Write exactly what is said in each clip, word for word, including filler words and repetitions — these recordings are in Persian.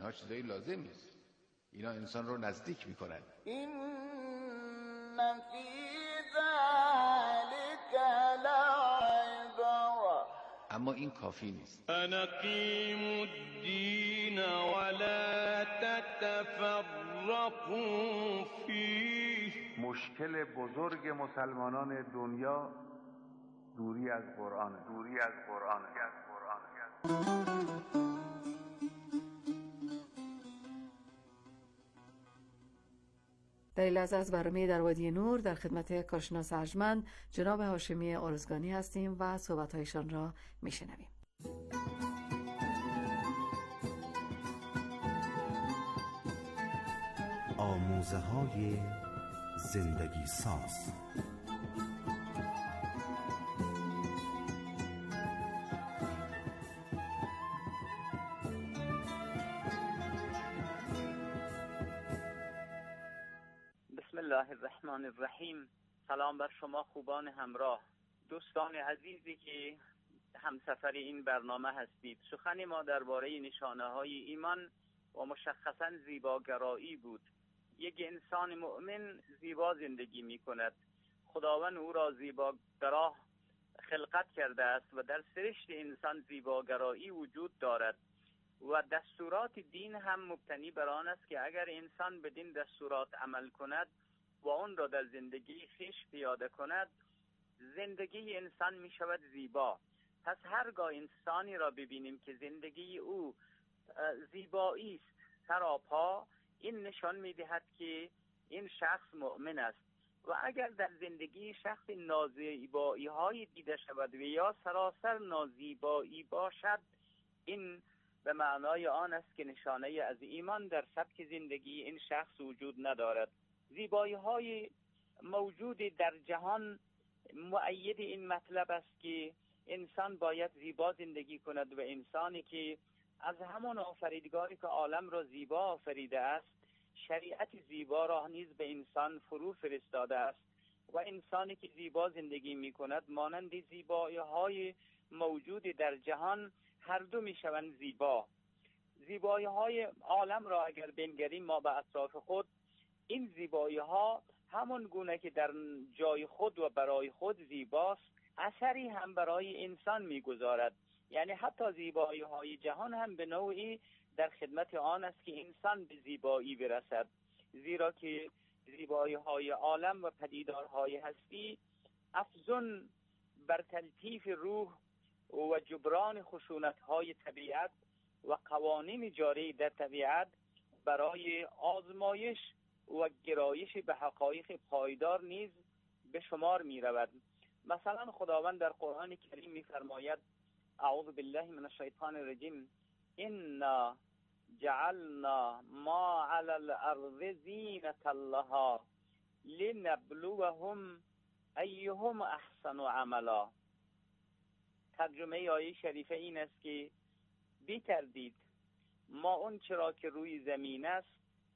اینها چیزای لازمی است. اینا انسان رو نزدیک میکنن. این فی ذلک لعبرة، اما این کافی نیست. انقیموا الدین ولا تتفرقوا فیه. مشکل بزرگ مسلمانان دنیا دوری از قرآن، دوری از قرآن، از قرآن. در این لحظه از برنامه در وادی نور در خدمت کارشناس ارجمند جناب هاشمی ارزگانی هستیم و صحبت‌هایشان را میشنویم. آموزه‌های زندگی ساز. بسم الله الرحمن الرحیم. سلام بر شما خوبان همراه، دوستان عزیزی که همسفر این برنامه هستید. سخن ما درباره نشانه‌های ایمان و مشخصاً زیباگرایی بود. یک انسان مؤمن زیبا زندگی می‌کند. خداوند او را زیباگرا خلقت کرده است و در سرشت انسان زیباگرایی وجود دارد و دستورات دین هم مبتنی بر آن است که اگر انسان بدین دستورات عمل کند و اون را در زندگی خویش پیاده کند، زندگی انسان می شود زیبا. پس هرگاه انسانی را ببینیم که زندگی او زیبایی است سراپا، این نشان می دهد که این شخص مؤمن است. و اگر در زندگی شخص نازیبایی های دیده شود و یا سراسر نازیبایی باشد، این به معنای آن است که نشانه از ایمان در سبک زندگی این شخص وجود ندارد. زیبایی های موجود در جهان مؤید این مطلب است که انسان باید زیبا زندگی کند و انسانی که از همان آفریدگاری که عالم را زیبا آفریده است شریعت زیبا را نیز به انسان فرو فرستاده است و انسانی که زیبا زندگی می کند مانند زیبایی های موجود در جهان هر دو می شوند زیبا. زیبایی های عالم را اگر بنگریم ما به اطراف خود، این زیبایی ها همون گونه که در جای خود و برای خود زیباست اثری هم برای انسان میگذارد. یعنی حتی زیبایی های جهان هم به نوعی در خدمت آن است که انسان به زیبایی برسد، زیرا که زیبایی های عالم و پدیدارهای هستی افزون بر تلطیف روح و جبران خشونت های طبیعت و قوانین جاری در طبیعت برای آزمایش و گرایش به حقایق پایدار نیز به شمار می رود. مثلا خداوند در قرآن کریم می فرماید اعوذ بالله من الشیطان الرجیم انا جعلنا ما علی الارض زینة لها لنبلوهم ایهم احسن عملا. ترجمه آیه شریفه این است که بی‌تردید ما اون چرا که روی زمین است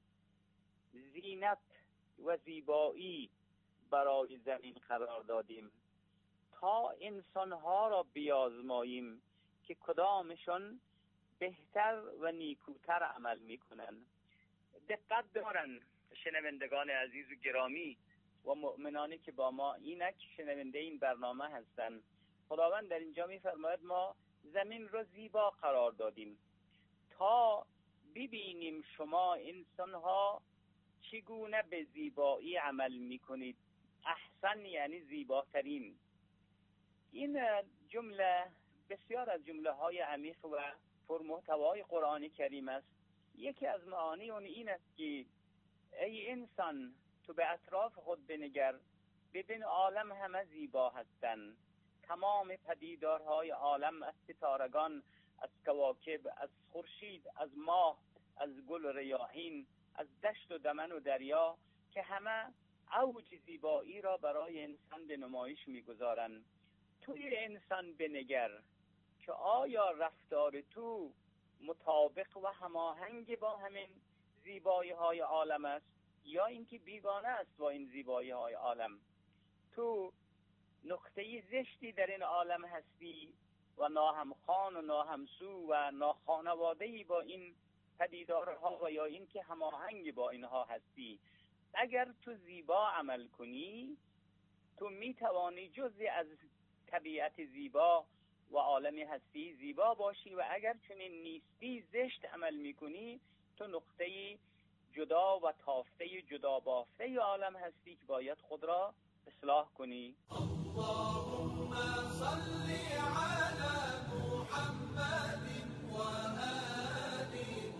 زینت و زیبایی برای زمین قرار دادیم تا انسانها را بیازماییم که کدامشون بهتر و نیکوتر عمل میکنن. دقت دارن شنوندگان عزیز و گرامی و مؤمنانی که با ما اینک شنونده این برنامه هستن. خداوند در اینجا میفرماید ما زمین را زیبا قرار دادیم تا ببینیم شما انسانها چگونه به زیبایی عمل میکنید. احسن یعنی زیباترین. این جمله بسیار از جمله های عمیق و پرمحتوای قرآن کریم است. یکی از معانی اون این است که ای انسان تو به اطراف خود بنگر، ببین عالم همه زیبا هستند. تمام پدیدارهای عالم از ستارگان، از کواکب، از خورشید، از ماه، از گل ریاحین، از دشت و دمن و دریا که همه اوج زیبایی را برای انسان به نمایش می‌گذارند. توی انسان بنگر که آیا رفتار تو مطابق و هماهنگ با همین زیبایی های عالم است یا اینکه بیگانه است با این زیبایی های عالم. تو نقطه زشتی در این عالم هستی و ناهمخوان و ناهمسو و ناخانواده‌ای با این پدیدارها و یا این که هماهنگ با اینها هستی. اگر تو زیبا عمل کنی تو میتوانی جزئی از طبیعت زیبا و عالم هستی زیبا باشی و اگر چنین نیستی زشت عمل میکنی تو نقطه جدا و تافته جدا بافته عالم هستی که باید خود را اصلاح کنی. اللهم صل علی محمد و آل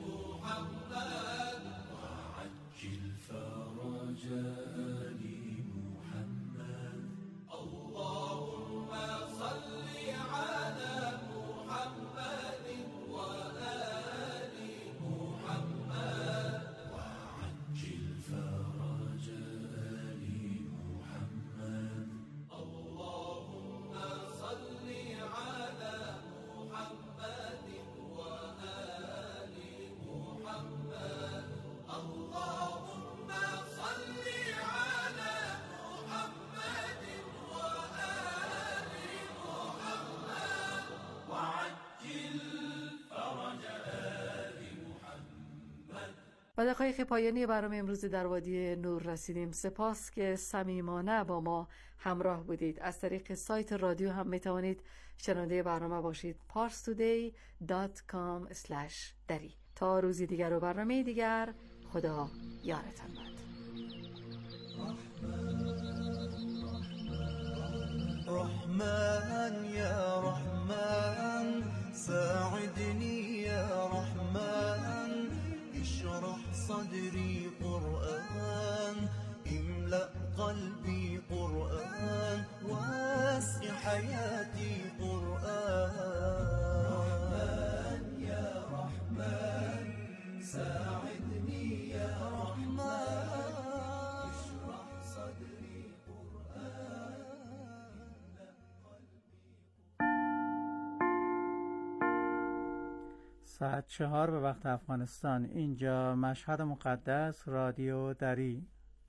محمد وعجل فرج آل محمد. اللهم صل علی محمد و آل محمد وعجل فرج آل محمد. اللهم صل على محمد وآل محمد. اللهم صل على محمد وآل محمد وعجل فرج آل محمد. و دقایق پایانی برنامه امروز در وادی نور رسیدیم. سپاس که صمیمانه با ما همراه بودید. از طریق سایت رادیو هم میتوانید شنونده برنامه باشید. پارس تودی دات کام اسلش دری. تا روزی دیگر و برنامه دیگر، خدا یارتان باد. رحمن يا رحمن ساعدني يا رحمن اشرح صدري قرآن املأ قلبي قرآن واسع حياتي قرآن. رحمن يا رحمن ساعدني يا رحمن اشرح صدري قرآن. ساعت چهار به وقت افغانستان. اینجا مشهد مقدس، رادیو دری.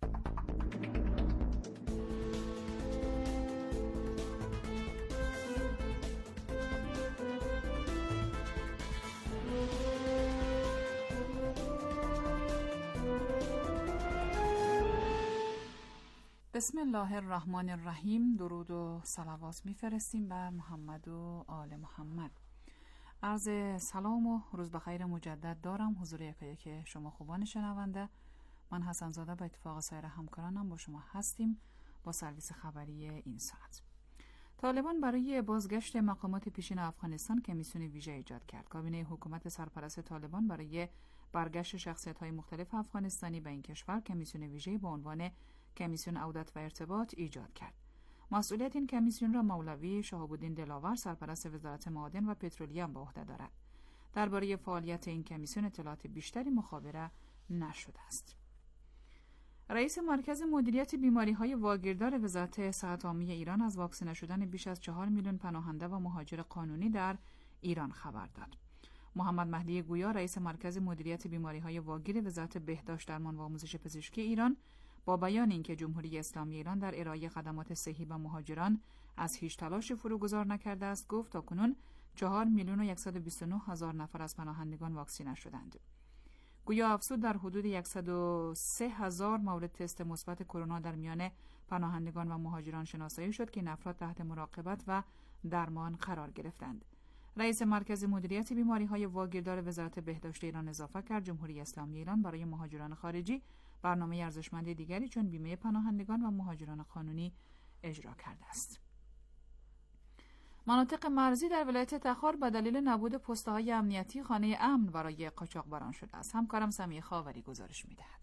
بسم الله الرحمن الرحیم. درود و صلوات میفرستیم بر محمد و آل محمد. عرض سلام و روز بخیر مجدد دارم حضور یکایک شما خوبان شنونده. من حسن زاده به اتفاق سایر همکارانم با شما هستیم با سرویس خبری این ساعت. طالبان برای بازگشت مقامات پیشین افغانستان کمیسیون ویژه ایجاد کرد. کابینه حکومت سرپرست طالبان برای برگشت شخصیت‌های مختلف افغانستانی به این کشور کمیسیون ویژه با عنوان کمیسیون عودت و ارتباط ایجاد کرد. مسئولیت این کمیسیون را مولوی شهاب الدین دلاور سرپرست وزارت معادن و پترولیوم به عهده دارد. درباره فعالیت این کمیسیون اطلاعات بیشتری مخابره نشده است. رئیس مرکز مدیریت بیماری‌های واگیردار وزارت صحت عامه ایران از واکسینه شدن بیش از چهار میلیون پناهنده و مهاجر قانونی در ایران خبر داد. محمد مهدی گویا رئیس مرکز مدیریت بیماری‌های واگیر وزارت بهداشت، درمان و آموزش پزشکی ایران با بیان اینکه جمهوری اسلامی ایران در ارائه خدمات صحی به مهاجران از هیچ تلاش فروگذار نکرده است، گفت تاکنون چهار میلیون و صد و بیست و نه هزار نفر از پناهندگان واکسینه شدند. گویا افزود در حدود صد و سه هزار مورد تست مثبت کرونا در میان پناهندگان و مهاجران شناسایی شد که این افراد تحت مراقبت و درمان قرار گرفتند. رئیس مرکز مدیریت بیماری‌های واگیردار وزارت بهداشت ایران اضافه کرد جمهوری اسلامی ایران برای مهاجران خارجی برنامه ارزشمند دیگری چون بیمه پناهندگان و مهاجران قانونی اجرا کرده است. مناطق مرزی در ولایت تخار به دلیل نبود پست‌های امنیتی خانه امن برای قاچاقبران شده است. همکارم سمیه خاوری گزارش می‌دهد.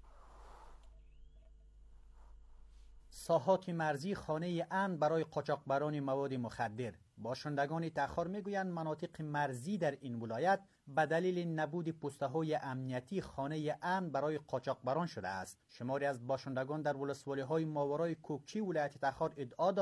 ساحات مرزی خانه امن برای قاچاقبران مواد مخدر. باشندگان تخار میگویند مناطق مرزی در این ولایت به دلیل نبود پست‌های امنیتی خانه امن برای قاچاقبران شده است. شماری از باشندگان در ولسوالی‌های ماورای کوکچی ولایت تخار ادعا دارند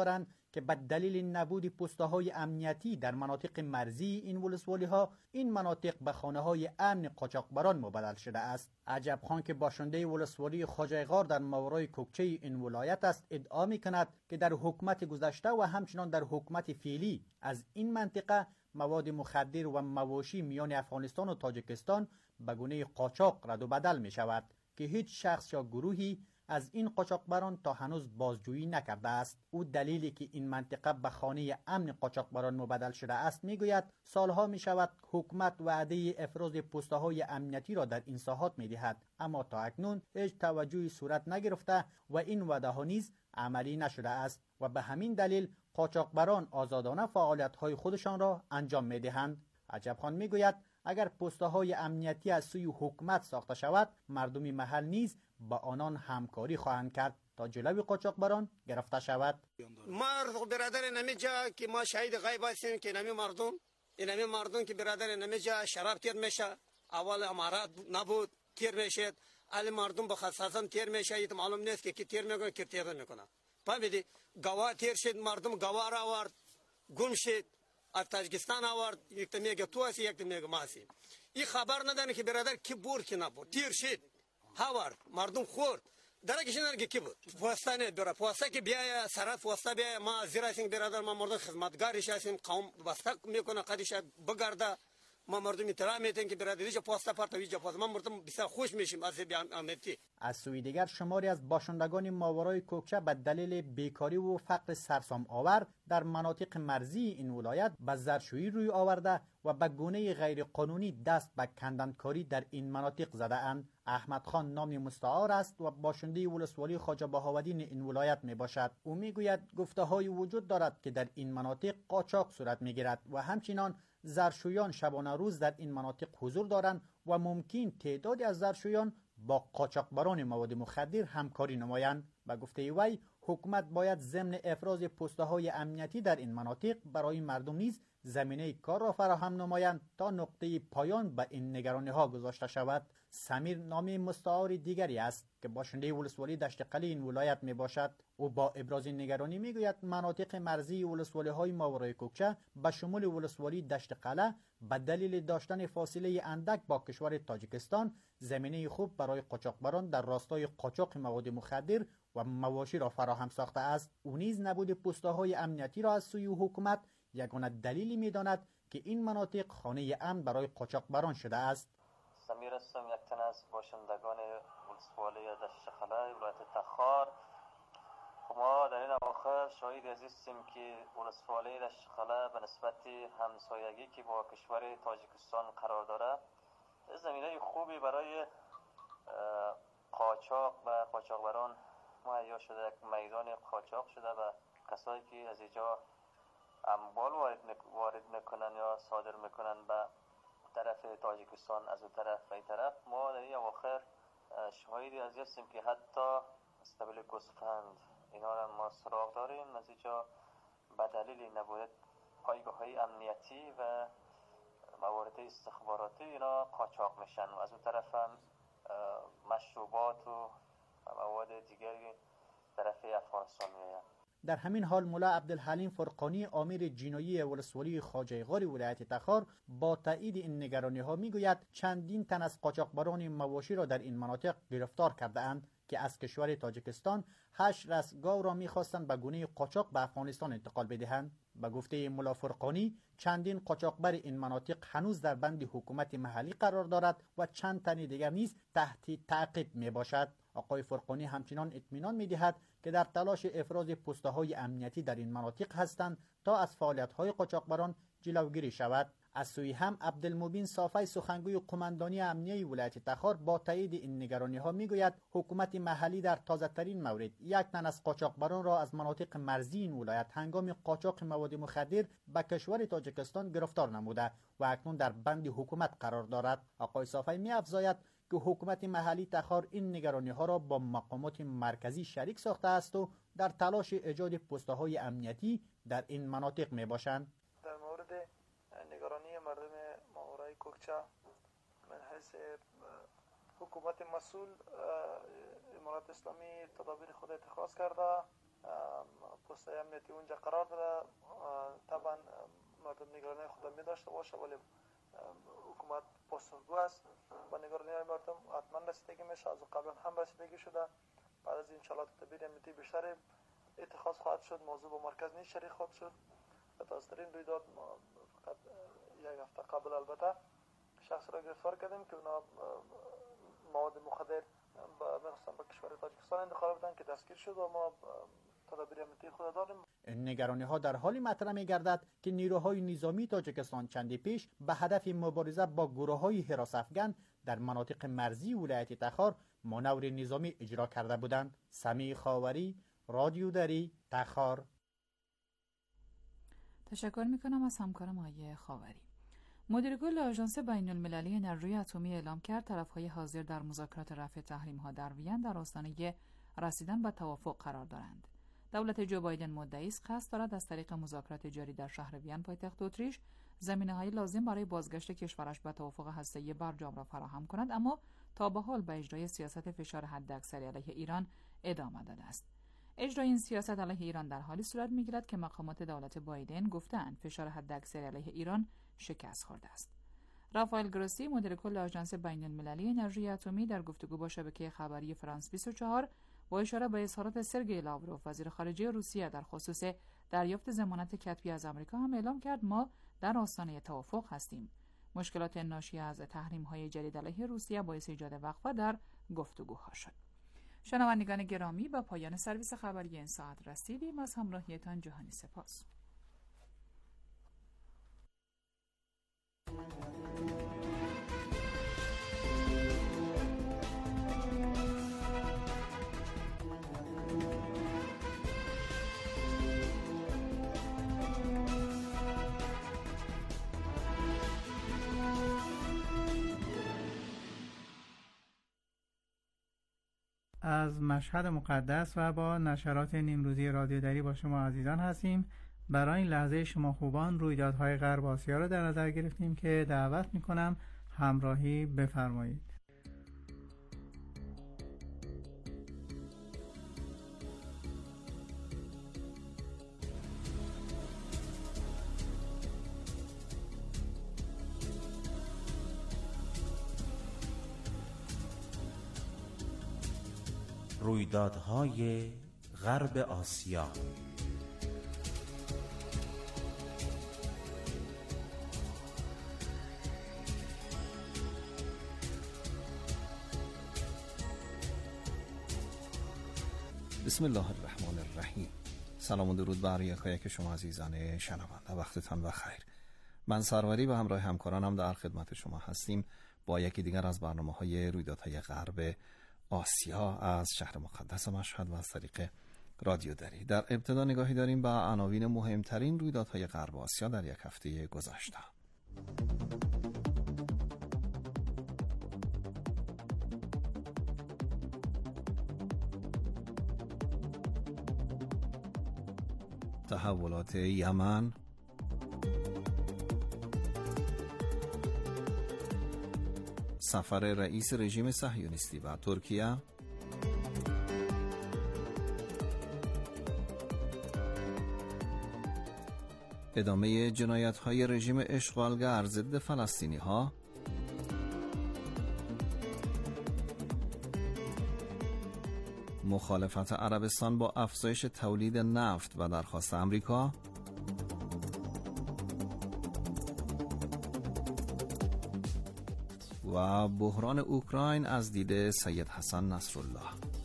که به دلیل نبود پست‌های امنیتی در مناطق مرزی این ولسوالی‌ها این مناطق به خانه‌های امن قاچاقبران مبدل شده است. عجب خان که باشنده ولسوالی خواجه غار در ماورای کوکچه این ولایت است ادعا می‌کند که در حکومت گذشته و همچنان در حکومت فعلی از این منطقه مواد مخدر و مواشی میان افغانستان و تاجیکستان به گونه قاچاق رد و بدل می شود که هیچ شخص یا گروهی از این قاچاقبران تا هنوز بازجویی نکرده است. او دلیلی که این منطقه به خانه امن قاچاقبران مبدل شده است میگوید سالها می شود حکومت وعده افراز پست‌های امنیتی را در این ساحات می دهد، اما تا اکنون هیچ توجهی صورت نگرفته و این وعده ها نیز عملی نشده است و به همین دلیل قاچاقبران آزادانه فعالیت‌های خودشان را انجام می‌دهند. عجب خان می‌گوید اگر پست‌های امنیتی از سوی حکومت ساخته شود، مردم محل نیز با آنان همکاری خواهند کرد تا جلوی قاچاقبران گرفته شود. ما برادر نمیجا که ما شهید غیب هستیم که نمی مردم این نمی مردم که برادر نمیجا شراب تیر میشه، اول امارات نبود تیر میشد، ال مردم به خصاصا تیر میشه، ایت معلوم نیست که کی تیر میکنه کی تیر نمیکنه. فهمیدی؟ گواه تیر شد، مردم گواه را آورد، گم شد، از تاجیکستان آورد، یک تا میگه تو هستی یک تا میگه ما هستیم. این خبر نداره که برادر کی بود کی نبود، تیر شد هاورد مردم خورد درکش نرگه کی بود پوسته نه برا پوسته که بیا سرات پوسته بیا ما زیرا سینگ برادر ما مردم خدمتگارش هستیم، قوم بسته میکنه قدیش بگرده، ما مردم احترام میتن که برادریش پوسته پرت ویجا پوسته ما مردم بسیار خوش میشیم از امنیتی. از سوی دیگر شماری از باشندگان ماورای کوکچه به دلیل بیکاری و فقر سرسام آور در مناطق مرزی این ولایت به زرشویی روی آورده و به گونه غیر قانونی دست به کندنکاری در این مناطق زده اند. احمد خان نام مستعار است و باشنده ولسوالی خواجه بهاودین این ولایت می باشد. او می گوید گفته های وجود دارد که در این مناطق قاچاق صورت می گیرد و همچنان زرشویان شبانه روز در این مناطق حضور دارند و ممکن تعدادی از زرشویان با قاچاقبران مواد مخدر همکاری نمایند. به گفته وی حکومت باید ضمن افراز پست‌های امنیتی در این مناطق برای مردم نیز زمینه کار را فراهم نمایند تا نقطه پایان به این نگرانی‌ها گذاشته شود. سمیر نامی مستعار دیگری است که باشنده ولسوالی دشت قلی این ولایت می باشد. او با ابراز نگرانی می گوید مناطق مرزی ولسوالی های ماورای کوکچه به شمول ولسوالی دشت قله به دلیل داشتن فاصله اندک با کشور تاجیکستان زمینه خوب برای قاچاقبران در راستای قاچاق مواد مخدر و مواشی را فراهم ساخته است. او نیز نبود پست‌های امنیتی را از سوی حکومت یگانه دلیلی می داند که این مناطق خانه امن برای قاچاقبران شده است. سمیر هستم، یک تن از باشندگان ولسوالی دشت قله ولایت تخار. ما در این اواخر شاهد عزیزیم که ولسوالی دشت قله به نسبت همسایگی که با کشور تاجیکستان قرار داره زمینه خوبی برای قاچاق و قاچاقبران مهیا شده. یک میدان قاچاق شده و کسایی که از اینجا اموال وارد میکنن یا صادر میکنن به طرف تاجیکستان از اون طرف و این طرف. ما در این اواخر شاهدی از هستیم که حتی استبل گوسفند اینا را ما سراغ داریم از اینجا به دلیل نبود پایگاه های امنیتی و موارد استخباراتی اینا قاچاق میشن و از اون طرف هم مشروبات و مواد دیگری طرف افغانستان میآید. در همین حال مولا عبدالحلیم فرقانی امیر جنایی ولسوالی خواجه غار ولایت تخار با تایید این نگرانی ها میگوید چندین تن از قاچاقبران مواشی را در این مناطق گرفتار کرده اند که از کشور تاجیکستان هشت رأس گاو را میخواستند به گونه قاچاق به افغانستان انتقال بدهند. به گفته مولا فرقانی چندین قاچاقبر این مناطق هنوز در بند حکومت محلی قرار دارد و چند تن دیگر نیز تحت تعقیب می باشد. آقای فرقانی همچنان اطمینان می دهد که در تلاش افراز پست‌های امنیتی در این مناطق هستند تا از فعالیت‌های قاچاقبران جلوگیری شود. از سوی هم عبدالمبین صافی سخنگوی قماندانی امنیه ولایت تخار با تایید این نگرانی‌ها میگوید حکومت محلی در تازه‌ترین مورد یک تن از قاچاقبران را از مناطق مرزی این ولایت هنگام قاچاق مواد مخدر به کشور تاجیکستان گرفتار نموده و اکنون در بند حکومت قرار دارد. آقای صافی می‌افزاید که حکومت محلی تخار این نگرانی‌ها را با مقامات مرکزی شریک ساخته است و در تلاش ایجاد پست‌های امنیتی در این مناطق میباشند. در مورد نگرانی مردم ماورای کوکچه من حیث حکومت مسئول امارات اسلامی تدابیر خود اتخاذ کرده پست امنیتی اونجا قرار داره. طبعا مردم نگرانی خود می داشته باشه، ولی حکومت پاسخگو است و نگرانی های مردم حتما رسیدگی میشه. از قبلا هم رسیدگی شده. بعد از این شالات تدبیر امنیتی بیشتر اتخاذ خواهد شد. موضوع با مرکز نیز شریک خواهد شد. تازه‌ترین رویداد فقط یک هفته قبل البته شخص را گرفتار کردیم که اونا مواد مخدر با مثلا با کشور تاجیکستان انتقال بودن که دستگیر شد و ما تدابیر امنیتی خود داریم. نگرانی ها در حالی مطرح می گردد که نیروهای نظامی تاجیکستان چندی پیش به هدف مبارزه با گروه های حراس افغان در مناطق مرزی ولایت تخار مانور نظامی اجرا کرده بودند. سمیع خاوری، رادیو دری، تخار. تشکر میکنم از همکارم آقای خاوری. مدیر کل آژانس بین المللی انرژی اتمی اعلام کرد طرفهای حاضر در مذاکرات رفع تحریم ها در وین در آستانه رسیدن به توافق قرار دارند. دولت جو بایدن مدعی است قصد دارد از طریق مذاکرات جاری در شهر وین پایتخت اتریش زمینه‌های لازم برای بازگشت کشورش به توافق هسته‌ای برجام را فراهم کند، اما تا به حال به اجرای سیاست فشار حداکثری علیه ایران ادامه داده است. اجرای این سیاست علیه ایران در حالی صورت می‌گیرد که مقامات دولت بایدن گفتند فشار حداکثری علیه ایران شکست خورده است. رافائل گروسی مدیر کل آژانس بین المللی انرژی اتمی در گفتگو با شبکه خبری فرانس بیست و چهار با اشاره به اظهارات سرگئی لاوروف وزیر خارجه روسیه در خصوص دریافت ضمانت کتبی از آمریکا هم اعلام کرد ما در آستانه توافق هستیم. مشکلات ناشی از تحریم‌های جدید علیه روسیه باعث ایجاد وقفه در گفتگوها شد. شنوندگان گرامی، با پایان سرویس خبری این ساعت رسیدیم. از همراهیتان جهانی سپاس. از مشهد مقدس و با نشرات نیمروزی رادیو دری با شما عزیزان هستیم. برای این لحظه شما خوبان رویدادهای غرب آسیا را در نظر گرفتیم که دعوت میکنم همراهی بفرمایید. رویدادهای غرب آسیا. بسم الله الرحمن الرحیم. سلام و درود بر یکایک شما عزیزان شنونده، وقتتان بخیر. من سروری و همراه همکارانم در خدمت شما هستیم با یکی دیگر از برنامه‌های رویدادهای غرب آسیا از شهر مقدس مشهد و از طریق رادیو دری. در ابتدا نگاهی داریم به عناوین مهمترین رویدادهای غرب آسیا در یک هفته گذشته. تحولات یمن، سفر رئیس رژیم صهیونیستی و ترکیه، ادامه جنایت‌های رژیم اشغالگر ضد فلسطینی‌ها، مخالفت عربستان با افزایش تولید نفت و درخواست آمریکا، و بحران اوکراین از دید سید حسن نصرالله.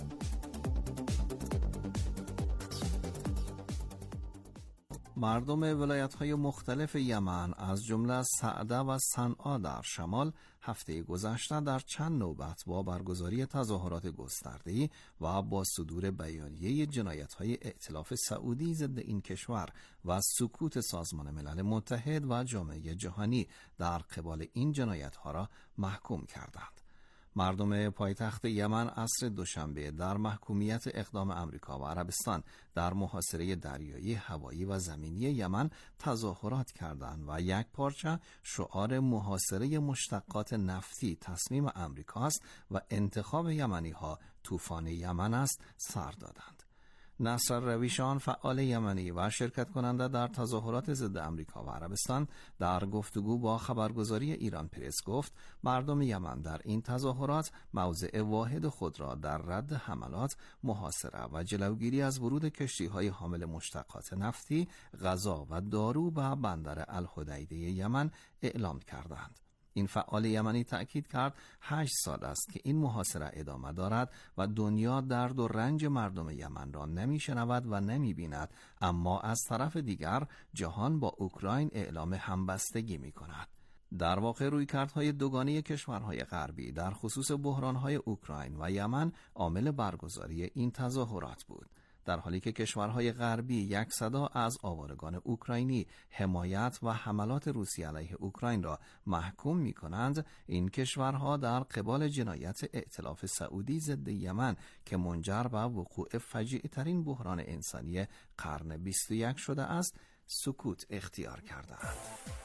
مردم ولایت‌های مختلف یمن از جمله سعده و صنعا در شمال هفته گذشته در چند نوبت با برگزاری تظاهرات گسترده‌ای و با صدور بیانیه جنایت‌های ائتلاف سعودی ضد این کشور و سکوت سازمان ملل متحد و جامعه جهانی در قبال این جنایت‌ها را محکوم کردند. مردم پایتخت یمن عصر دوشنبه در محکومیت اقدام آمریکا و عربستان در محاصره دریایی، هوایی و زمینی یمن تظاهرات کردند و یک پارچه شعار محاصره مشتقات نفتی تصمیم آمریکاست و انتخاب یمنی ها طوفان یمن است سر دادند. نصر رویشان، فعال یمنی و شرکت کننده در تظاهرات ضد امریکا و عربستان، در گفتگو با خبرگزاری ایران پرس گفت مردم یمن در این تظاهرات موضع واحد خود را در رد حملات، محاصره و جلوگیری از ورود کشتی‌های حامل مشتقات نفتی، غذا و دارو به بندر الحدیده یمن اعلام کردند. این فعال یمنی تأکید کرد هشت سال است که این محاصره ادامه دارد و دنیا درد و رنج مردم یمن را نمی‌شنود و نمی‌بیند، اما از طرف دیگر جهان با اوکراین اعلام همبستگی می‌کند. در واقع رویکردهای دوگانه کشورهای غربی در خصوص بحرانهای اوکراین و یمن عامل برگزاری این تظاهرات بود. در حالی که کشورهای غربی یک صدا از آوارگان اوکراینی حمایت و حملات روسیه علیه اوکراین را محکوم می کنند، این کشورها در قبال جنایت ائتلاف سعودی ضد یمن که منجر به وقوع فجیع ترین بحران انسانی قرن بیست و یک شده است، سکوت اختیار کردند.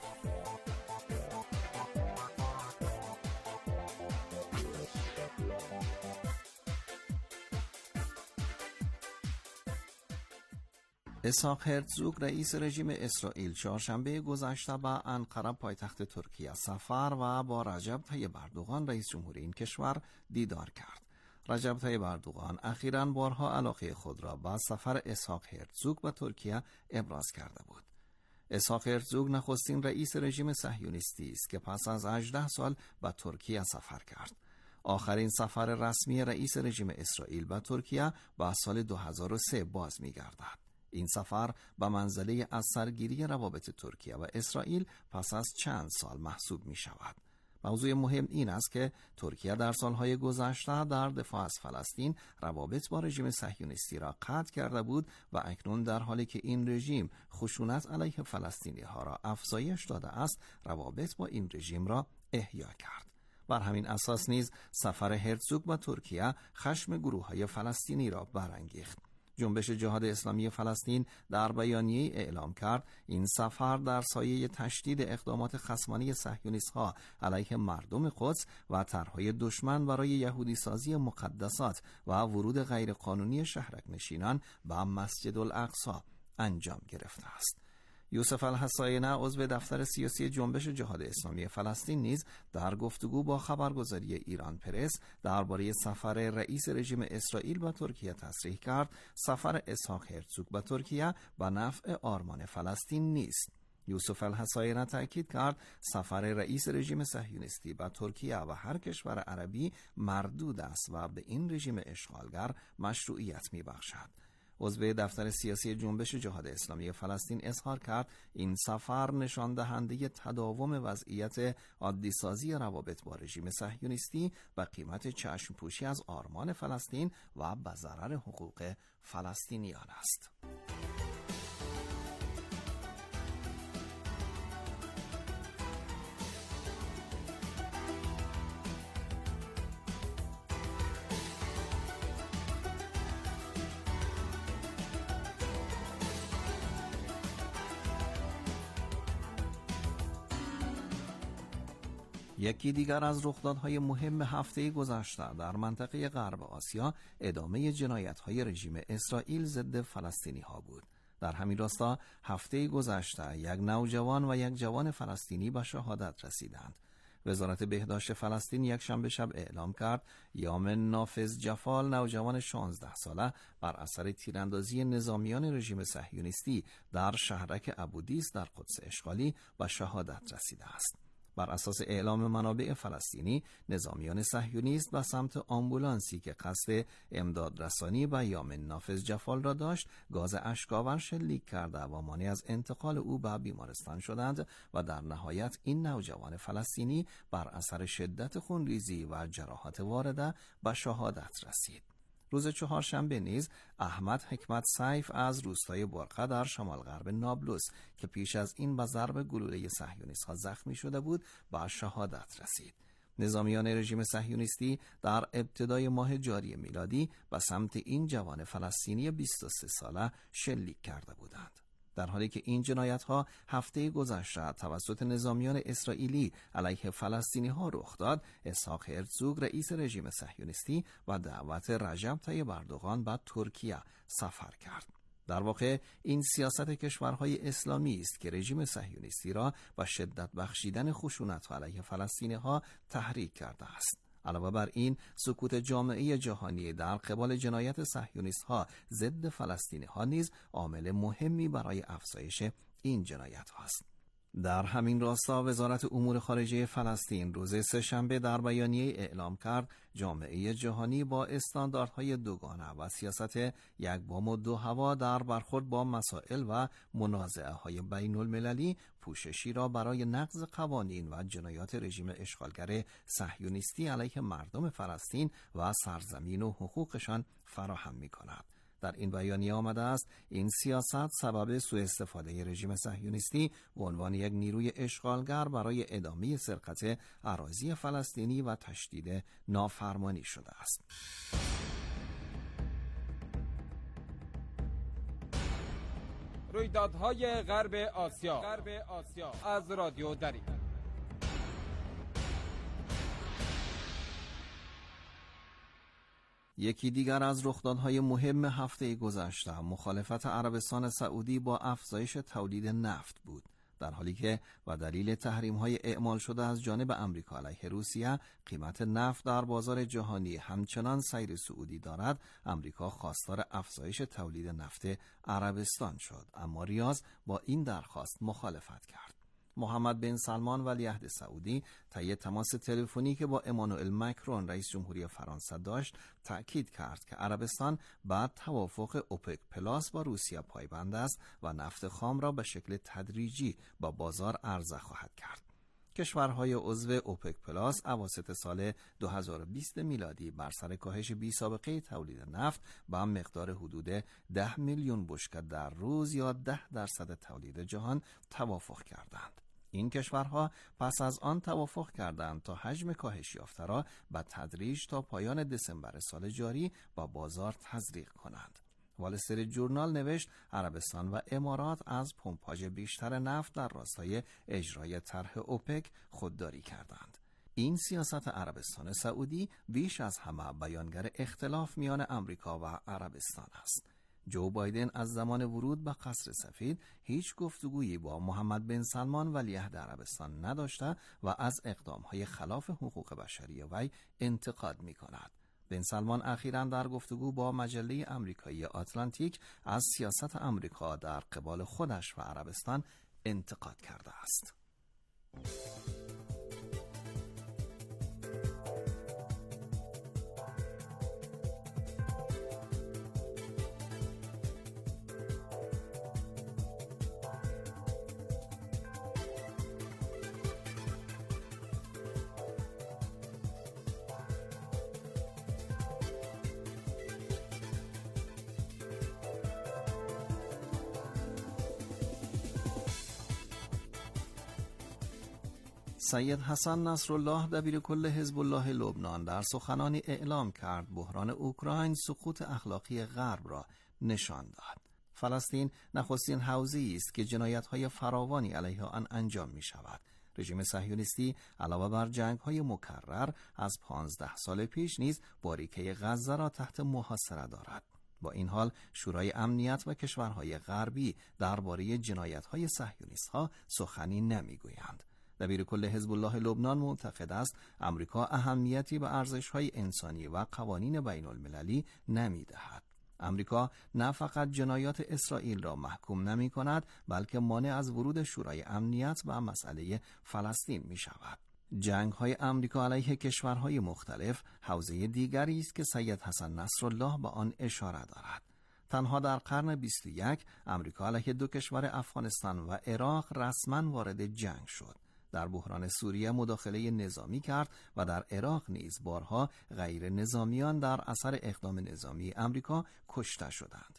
اسحاق هرتزوگ رئیس رژیم اسرائیل چهارشنبه گذشته به انقره پایتخت ترکیه سفر و با رجب طیب اردوغان رئیس جمهوری این کشور دیدار کرد. رجب طیب اردوغان اخیراً بارها علاقه خود را به سفر اسحاق هرتزوگ به ترکیه ابراز کرده بود. اسحاق هرتزوگ نخستین رئیس رژیم صهیونیستی است که پس از هجده سال به ترکیه سفر کرد. آخرین سفر رسمی رئیس رژیم اسرائیل به ترکیه به سال دو هزار و سه باز می‌گردد. این سفر به منزله از سرگیری روابط ترکیه و اسرائیل پس از چند سال محسوب می شود. موضوع مهم این است که ترکیه در سالهای گذشته در دفاع از فلسطین روابط با رژیم صهیونیستی را قطع کرده بود و اکنون در حالی که این رژیم خشونت علیه فلسطینی ها را افزایش داده است، روابط با این رژیم را احیا کرد. بر همین اساس نیز سفر هرتزوگ به ترکیه خشم گروه‌های فلسطینی را برانگیخت. جنبش جهاد اسلامی فلسطین در بیانیه‌ای اعلام کرد این سفر در سایه تشدید اقدامات خصمانه صهیونیست‌ها علیه مردم قدس و طرح‌های دشمن برای یهودی سازی مقدسات و ورود غیرقانونی شهرک نشینان به مسجد الاقصی انجام گرفته است. یوسف الحصاینه عضو دفتر سیاسی جنبش جهاد اسلامی فلسطین نیز در گفتگو با خبرگزاری ایران پرس درباره سفر رئیس رژیم اسرائیل به ترکیه تصریح کرد سفر اسحاق هرتزوگ به ترکیه به نفع آرمان فلسطین نیست. یوسف الحصاینه تأکید کرد سفر رئیس رژیم صهیونیستی به ترکیه و هر کشور عربی مردود است و به این رژیم اشغالگر مشروعیت می‌بخشد. عضو دفتر سیاسی جنبش جهاد اسلامی فلسطین اظهار کرد این سفر نشان دهنده تداوم وضعیت عادی سازی روابط با رژیم صهیونیستی و قیمت چشم پوشی از آرمان فلسطین و به ضرر حقوق فلسطینیان است. یکی دیگر از رخدادهای مهم هفته گذشته در منطقه غرب آسیا ادامه جنایت‌های رژیم اسرائیل ضد فلسطینی‌ها بود. در همین راستا هفته گذشته یک نوجوان و یک جوان فلسطینی به شهادت رسیدند. وزارت بهداشت فلسطین یک شنبه شب اعلام کرد یامن نافذ جفال نوجوان شانزده ساله بر اثر تیراندازی نظامیان رژیم صهیونیستی در شهرک ابودیس در قدس اشغالی به شهادت رسیده است. بر اساس اعلام منابع فلسطینی، نظامیان صهیونیست به سمت آمبولانسی که قصد امداد رسانی به یامن نافذ جفال را داشت، گاز اشک‌آور شلیک کرده و مانع از انتقال او به بیمارستان شدند و در نهایت این نوجوان فلسطینی بر اثر شدت خونریزی و جراحات وارده به شهادت رسید. روز چهارشنبه نیز احمد حکمت سیف از روستای برقه در شمال غرب نابلس که پیش از این به ضرب گلوله صهیونیست‌ها زخمی شده بود به شهادت رسید. نظامیان رژیم صهیونیستی در ابتدای ماه جاری میلادی به سمت این جوان فلسطینی بیست و سه ساله شلیک کرده بودند. در حالی که این جنایت‌ها هفته گذشته توسط نظامیان اسرائیلی علیه فلسطینی‌ها رخ داد، اسحاق هرزوگ رئیس رژیم صهیونیستی و دعوت رجب طیب اردوغان به ترکیه سفر کرد. در واقع این سیاست کشورهای اسلامی است که رژیم صهیونیستی را با شدت بخشیدن خشونت علیه فلسطینی‌ها تحریک کرده است. علاوه بر این، سکوت جامعه جهانی در قبال جنایت صهیونیست‌ها ضد فلسطینی‌ها نیز عامل مهمی برای افزایش این جنایت است. در همین راستا وزارت امور خارجه فلسطین روز سه‌شنبه در بیانیه اعلام کرد جامعه جهانی با استانداردهای دوگانه و سیاست یک بام و دو هوا در برخورد با مسائل و منازعه‌های بین المللی پوششی را برای نقض قوانین و جنایات رژیم اشغالگر صهیونیستی علیه مردم فلسطین و سرزمین و حقوقشان فراهم می‌کند. در این بیانیه آمده است این سیاست سبب سوء استفاده رژیم صهیونیستی به عنوان یک نیروی اشغالگر برای ادامه سرقت اراضی فلسطینی و تشدید نافرمانی شده است. رویدادهای غرب آسیا, غرب آسیا از رادیو دری. یکی دیگر از رخدادهای مهم هفته گذشته مخالفت عربستان سعودی با افزایش تولید نفت بود، در حالی که و دلیل تحریم‌های اعمال شده از جانب آمریکا علیه روسیه قیمت نفت در بازار جهانی همچنان سیر صعودی دارد. آمریکا خواستار افزایش تولید نفت عربستان شد، اما ریاض با این درخواست مخالفت کرد. محمد بن سلمان ولیعهد سعودی طی تماس تلفنی که با امانوئل مکرون رئیس جمهوری فرانسه داشت تأکید کرد که عربستان بعد توافق اوپک پلاس با روسیه پایبند است و نفت خام را به شکل تدریجی با بازار عرضه خواهد کرد. کشورهای عضو اوپک پلاس اواسط سال دو هزار و بیست میلادی بر سر کاهش بی سابقه تولید نفت با مقدار حدود ده میلیون بشکه در روز یا ده درصد تولید جهان توافق کردند. این کشورها پس از آن توافق کردند تا حجم کاهش یافته را به تدریج تا پایان دسامبر سال جاری با بازار تزریق کنند. وال استریت جورنال نوشت عربستان و امارات از پمپاژ بیشتر نفت در راستای اجرای طرح اوپک خودداری کردند. این سیاست عربستان سعودی بیش از همه بیانگر اختلاف میان آمریکا و عربستان است. جو بایدن از زمان ورود به قصر سفید هیچ گفتگویی با محمد بن سلمان ولیعهد عربستان نداشته و از اقدامهای خلاف حقوق بشری وی انتقاد می‌کند. بن سلمان اخیراً در گفتگو با مجله آمریکایی آتلانتیک از سیاست آمریکا در قبال خودش و عربستان انتقاد کرده است. سید حسن نصرالله دبیرکل حزب الله لبنان در سخنانی اعلام کرد بحران اوکراین سقوط اخلاقی غرب را نشان داد. فلسطین نخستین حوزه‌ای است که جنایت‌های فراوانی علیه آن انجام می‌شود. رژیم صهیونیستی علاوه بر جنگ‌های مکرر از پانزده سال پیش نیز باریکه غزه را تحت محاصره دارد. با این حال شورای امنیت و کشورهای غربی درباره جنایت‌های صهیونیست‌ها سخنی نمی‌گویند. دبیرکل حزب الله لبنان معتقد است آمریکا اهمیتی به ارزش‌های انسانی و قوانین بین المللی نمی‌دهد. آمریکا نه فقط جنایات اسرائیل را محکوم نمی‌کند بلکه مانع از ورود شورای امنیت به مسئله فلسطین می‌شود. جنگ‌های آمریکا علیه کشورهای مختلف حوزه دیگری است که سید حسن نصرالله به آن اشاره دارد. تنها در قرن بیست و یک آمریکا علیه دو کشور افغانستان و عراق رسما وارد جنگ شد. در بحران سوریه مداخله نظامی کرد و در عراق نیز بارها غیر نظامیان در اثر اقدام نظامی آمریکا کشته شدند.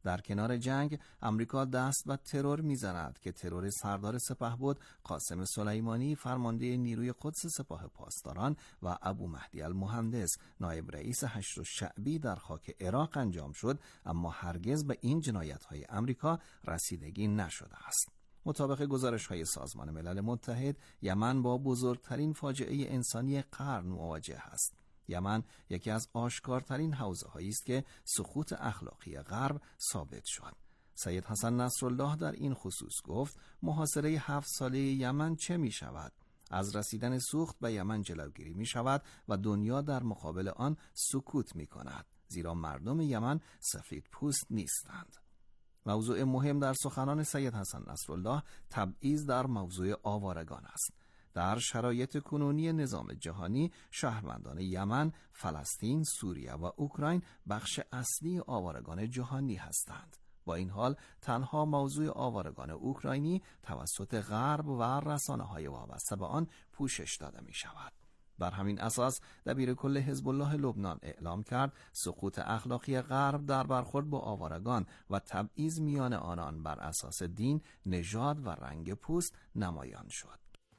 در کنار جنگ امریکا دست به ترور می‌زند که ترور سردار سپهبد قاسم سلیمانی فرمانده نیروی قدس سپاه پاسداران و ابو مهدی المهندس نایب رئیس هشت شعبی در خاک عراق انجام شد، اما هرگز به این جنایت‌های امریکا رسیدگی نشده است. مطابق گزارش‌های سازمان ملل متحد، یمن با بزرگترین فاجعه انسانی قرن مواجه است. یمن یکی از آشکارترین حوزه‌هایی است که سقوط اخلاقی غرب ثابت شد. سید حسن نصرالله در این خصوص گفت محاصره هفت ساله یمن چه می شود؟ از رسیدن سوخت به یمن جلوگیری می شود و دنیا در مقابل آن سکوت می کند، زیرا مردم یمن سفید پوست نیستند. موضوع مهم در سخنان سید حسن نصرالله تبعیض در موضوع آوارگان است. در شرایط کنونی نظام جهانی، شهروندان یمن، فلسطین، سوریه و اوکراین بخش اصلی آوارگان جهانی هستند. با این حال تنها موضوع آوارگان اوکراینی توسط غرب و رسانه‌های وابسته به آن پوشش داده می شود. بر همین اساس دبیر کل حزب الله لبنان اعلام کرد سقوط اخلاقی غرب در برخورد با آوارگان و تبعیض میان آنان بر اساس دین، نژاد و رنگ پوست نمایان شد.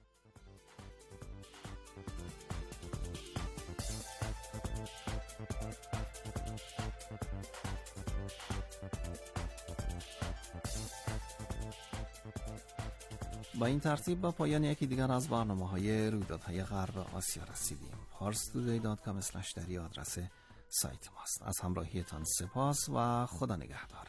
با این ترتیب با پایان یکی دیگر از برنامه‌های رویدادهای غرب آسیا رسیدیم. پارس تودی دات کام اسلش دری آدرس سایت ماست. از همراهیتان سپاس و خدا نگهدار.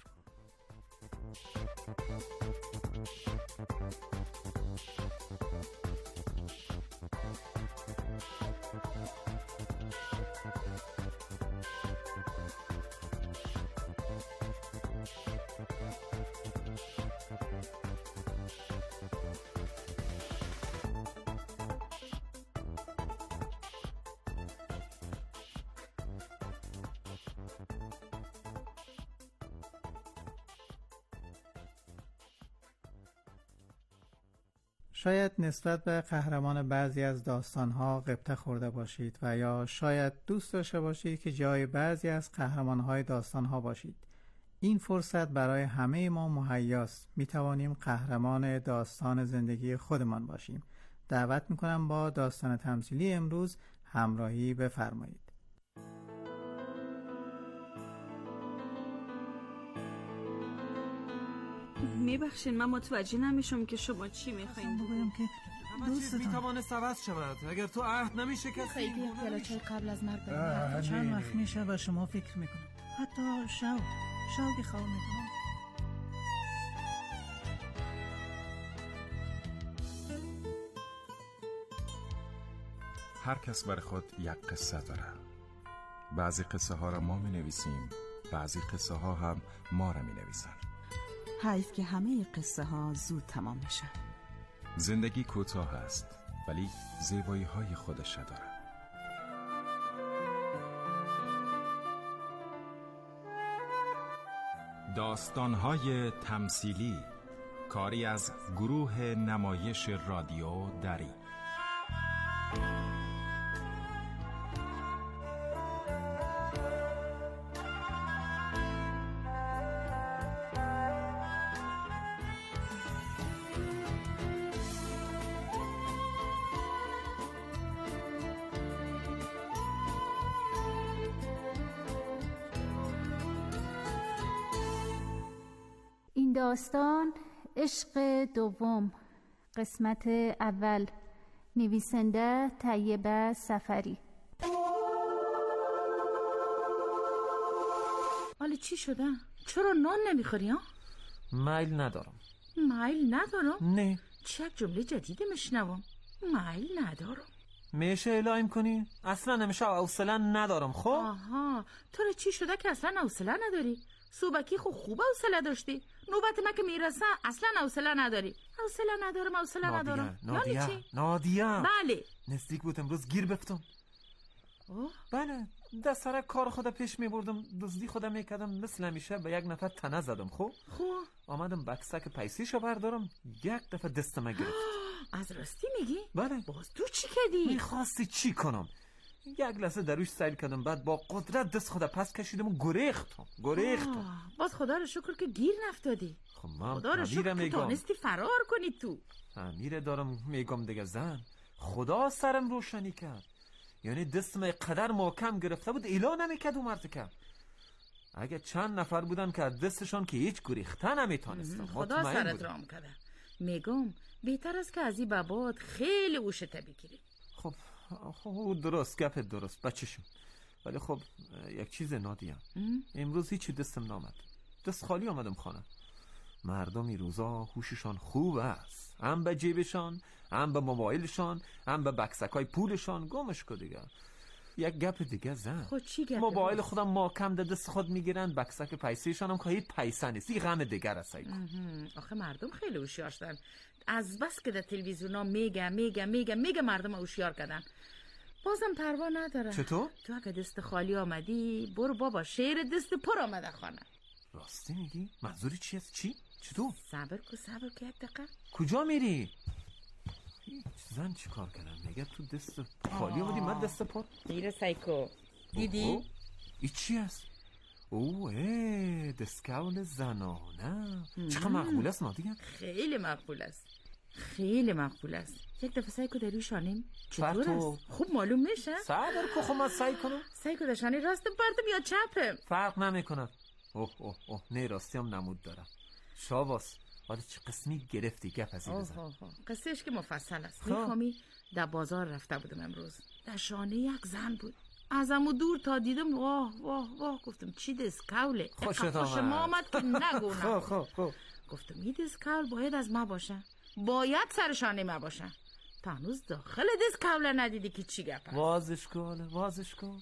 شاید نسبت به قهرمان بعضی از داستان‌ها غبطه خورده باشید و یا شاید دوست داشته باشید که جای بعضی از قهرمان‌های داستان‌ها باشید. این فرصت برای همه ما مهیاست. می‌توانیم قهرمان داستان زندگی خودمان باشیم. دعوت می‌کنم با داستان تمثیلی امروز همراهی بفرمایید. میبخشین، من متوجه نمیشم که شما چی میخواین بگویم که دوستتان میتوانه عوض شود اگر تو عهد نمیشه کسی خیلی اختلاشای قبل از مرگ بریم. چند وقت میشه و شما فکر میکنم حتی شو شوقی خواه میکنم. هر کس بر خود یک قصه داره. بعضی قصه ها را ما می نویسیم، بعضی قصه ها هم ما را می نویسن. حیف که همه قصه ها زود تمام میشه. زندگی کوتاه است ولی زیبایی های خودش داره. داستان های تمثیلی، کاری از گروه نمایش رادیو دری. داستان عشق دوم، قسمت اول، نویسنده طیبه سفری. حالا چی شده؟ چرا نان نمیخوری ها؟ میل ندارم. میل ندارم؟ نه. چه جمله جدیده میشنوم. میل ندارم. میشه اعلام کنی؟ اصلا نمیشه، حوصله ندارم. خب آها، تو رو چی شده که اصلا حوصله نداری؟ صبحکی خب خوب حوصله داشتی، نوبت من که میرسه اصلا حوصله نداری. حوصله ندارم، حوصله ندارم. نادیه یعنی چی؟ نادیه بله. نزدیک بود امروز گیر بفتم. اوه. بله، دست سر کار خودم پیش میبردم، دزدی خودم میکردم، مثل همیشه به یک نفر تنه زدم. خب خب آمدم بکسک پیسیشو بردارم، یک دفعه دستم گرفت. از راستی میگی؟ بله. باز تو چی کردی؟ میخواستی چی کنم؟ یک لحظه دروش سیل کردم، بعد با قدرت دست خود پس کشیدم و گریختم گریختم. باز خدا رو شکر که گیر نفتادی. خب من خدا رو شکر که تانستی فرار کنی تو. امیر دارم میگم دیگه زن، خدا سرم روشنی کرد. یعنی دستم قدر محکم گرفته بود ایلا نمیکرد و مرتکب. اگه چند نفر بودن که دستشان که هیچ گریخته نمیتونستم. خدا سرت رام کرده. میگم بهتر است که از این بابات خیلی اوشته بگیری. خب خب درست گپت درست بچه‌شم، ولی خب یک چیز نادیم. امروز هیچی دستم نامد، دست خالی آمدم خانه. مردم این روزا هوششان خوب است، هم به جیبشان، هم به موبایلشان، هم به بکسکای پولشان. گمش کو دیگه. یک گپ دیگه زن، خود چی گپ؟ موبایل خودم محکم در دست خود میگیرن، بکسک پیسهشان هم که هیچ پیسه نیست. این غم دیگر است. آخه مردم خیلی هوشیار شدن. از بس که در تلویزیونا میگه میگه میگه میگه مردم هوشیار کردن. بازم پروا نداره. چطور؟ تو اگه دست خالی آمدی برو بابا، شیر دست پر آمده خانه. راستی میگی؟ منظوری چی است؟ چی؟ چطور؟ صبر کو صبر کو یک دقیقه. کجا میری؟ زن چی کار کردن؟ میگه تو دست خالی آمدی من دست پر؟ میره سایکو دیدی؟ این چی است؟ اوه ای دسکاول زنانه. چقدر مقبول است نادیه؟ خیلی مقبول است، خیلی مقبول است. یک دفعه سعی کو داری شانیم چطور است؟ خوب معلوم میشه؟ صبر کو خب من سعی کنم. سعی کو داشانی راستم پرتم یا چپم؟ فرق نمیکنه. اوه اوه اوه نه راستی هم نمود دارم. شاباس. حالا چه قسمی گرفتی گپ از این بزن؟ قصهش که مفصل است. میفهمی در بازار رفته بودم امروز، در شانه یک زن بود. ازمو دور تا دیدم واه واه واه گفتم چی دسکاوله. خوشت آمد. ما آمد که نگو خب خب خب گفتم این دسکاول باید از ما باشه، باید سر شانه ما باشه. تا هنوز داخل دسکاوله ندیدی که چی گپه. وازش کن وازش کن.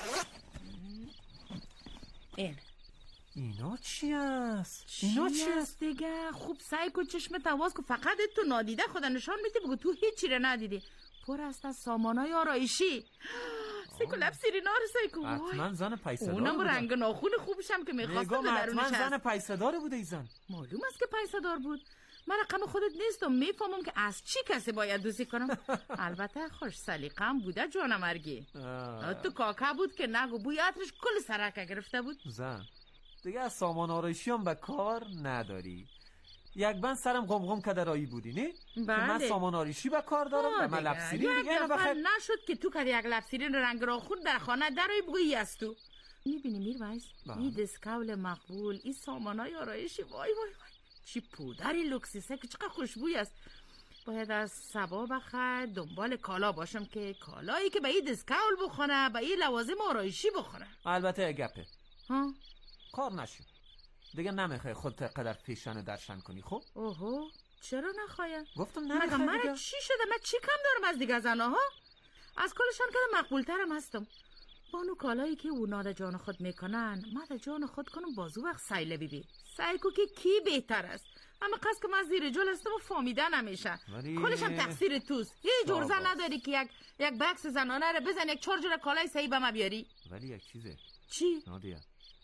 این اینا چی است؟ اینا چی است دیگه؟ خوب سعی کن چشمت واز کن، فقط تو نادیده خدا نشان میدی بگو تو هیچی رو ندیدی. پر است از سامانای آرایشی. سیکو لب سیرینا رو سیکو. حتما زن پیسه‌دار بوده. اونم رنگ ناخون خوبشم که میخواستم به درونش هست. حتما زن پیسه‌دار بوده ای زن. معلوم است که پیسه‌دار بود. من رقم خودت نیستم، میفهمم که از چی کسی باید دوستی کنم. البته خوش سلیقه‌ام بوده جانم مرگی. تو کاکا بود که نگو بوی عطرش کل سرکه گرفته بود. زن دیگه از سامان آرایشی هم به کار نداری. یک بند سرم قمقم کدرایی بودی نه؟ بله. که من سامان آرایشی به کار دارم و من لبسیرین دیگه اینو بخیر نشد که تو که یک لبسیرین رنگ را خود در خانه درایی بگویی از تو. میبینی میرویس این دسکاول مقبول، این سامانای آرایشی، وای وای وای چی پودری لوکسیسه که چقدر خوشبوی است. باید از سبا بخیر دنبال کالا باشم که کالایی که به این دسکاول بخونه به این لوازم آرایشی بخونه. البته گپه ها کار نشی دیگه، نمیخوای خودت قدر پیشانه درشن کنی. خب اوهو چرا نخوایم؟ گفتم نمیخوای من دیگه. چی شده؟ من چی کم دارم از دیگه زنها ها؟ از کلشان که مقبول ترم هستم. بانو کالایی که اونا در جان خود میکنن ما در جان خود کنم بازو وقت سایله بیبی سایکو که کی بهتر است. اما قصد که من زیر جل هستم و فامیده نمیشه ولی... کلش هم تقصیر توست. هیچ جور زن نداری که یک یک بکس زنانه رو بزن یک چهار جور کالای صحیح به ما بیاری. ولی یک چیزه چی؟ نادیا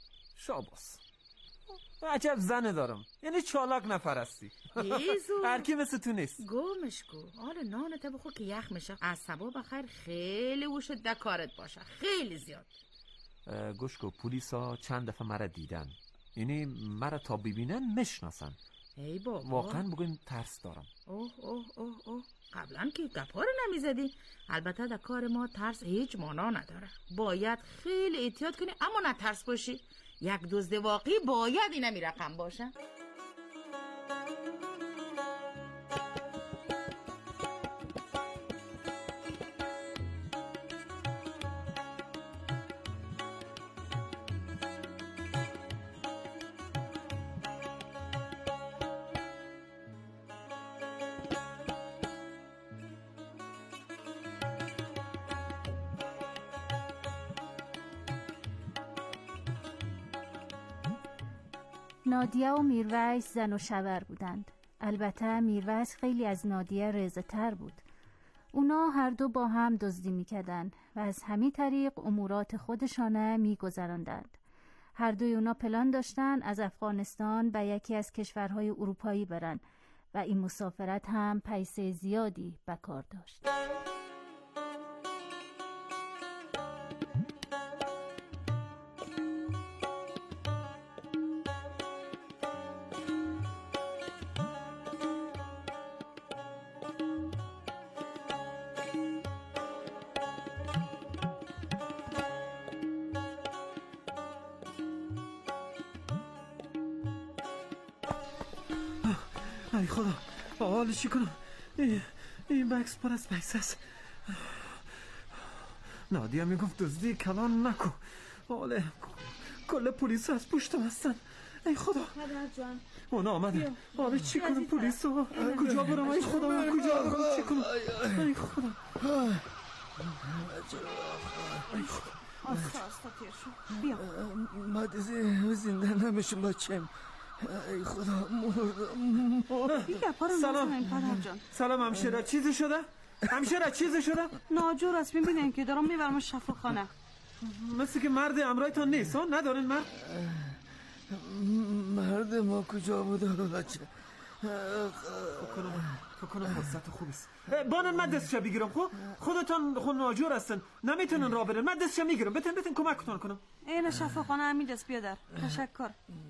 شاباس عجب زنه دارم، یعنی چالاک نفرستی. هر کی مثل تو نیست. گمش کو حالا نانت بخور که یخ میشه. از سبا بخیر خیلی وش دکارت باشه، خیلی زیاد. گوش کو پلیسا چند دفعه مرا دیدن، یعنی مرا تا ببینن میشناسن. ای بابا واقعا بگویم ترس دارم. اوه اوه اوه اوه قبلا که گپا رو نمیزدی. البته در کار ما ترس هیچ معنا نداره، باید خیلی احتیاط کنی اما نه ترس باشی. یک دزد واقعی باید اینا می رقم باشه. نادیه و میرویس زن و شوهر بودند. البته میرویس خیلی از نادیه رزه تر بود. اونا هر دو با هم دزدی میکردند و از همین طریق امورات خودشانه میگذراندند. هر دوی اونا پلان داشتن از افغانستان به یکی از کشورهای اروپایی برن و این مسافرت هم پیسه زیادی به کار داشت. ای خدا حالا چی کنم؟ این, این بکس پر از پیسه است. نادیا میگفت دزدی کلان نکو. حالا کل پلیس از پشتم هستن. ای خدا پدر جان اونا آمدن. حالا چی کنم؟ پلیس ها کجا برم؟ ای خدا من کجا برم؟ چی کنم؟ ای خدا ای خدا آستا آستا تیر شو. بیا ما دیگه زنده نمیشم بچم. ای خدا مردم. دیگه پارو نزنین پدر جان. سلام همشیره. چیزی شده؟ همشیره چیزی شده؟ ناجور است میبینین که دارم میبرم شفاخانه. مثل که مرد امرایتان نیست ها؟ ندارین مرد؟ مرد ما کجا بوده بچه؟ فکر کنم فرصت خوبیست. بانن من دستش بگیرم. خب خودتان خود ناجور هستن نمیتونن راه برن. من دستش میگیرم. بتن بتن کمکتون کنم. این شفاخانه همین دست بیادر. تشکر.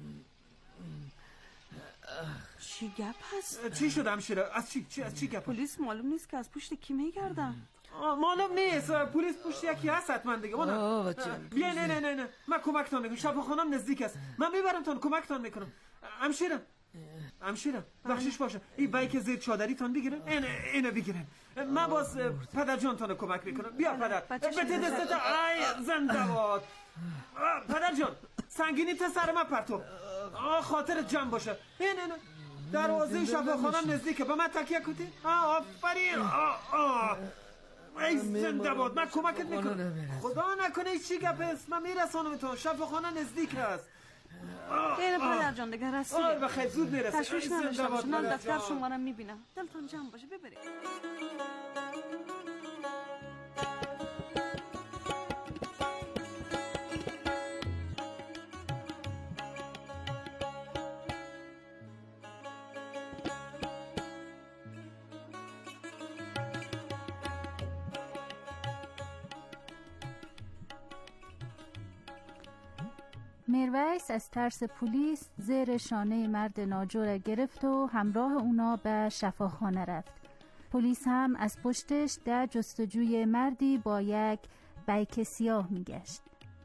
چی گپ هست؟ چی شد همشیره؟ از چی چی از چی گپ؟ پلیس معلوم نیست که از پشت کی میگردن. معلوم نیست. پلیس پشت یکی هست حتما دیگه. اون بیا نه نه نه نه من کمکتون میکنم. شفاخانم نزدیک است. من میبرمتون کمکتون میکنم. همشیره همشیره بخشش باشه. این بایک زیر چادری تان بگیرن. اینه اینو بگیرن. من باز پدر جان تان کمک میکنم. بیا پدر بده دستت. ای زنده باد پدر جان. سنگینی تا سر من پرتو. خاطرت جمع باشه. این اینه دروازه شفاخانم نزدیکه. به من تکیه کنی. آفرین. ای زنده باد. من کمکت میکنم. خدا نکنه چی گپ است. من میرسانم تو. شفاخانه نزدیک است. این پدر جان دیگه رسید. آره بخیر زود میرسه. تشویش نداشته باشه. من دفتر شما رو میبینم. دلتون جمع باشه. ببرید. میرویس از ترس پلیس زیر شانه مرد ناجور گرفت و همراه اونا به شفاخانه رفت. پلیس هم از پشتش در جستجوی مردی با یک بیک سیاه میگشت.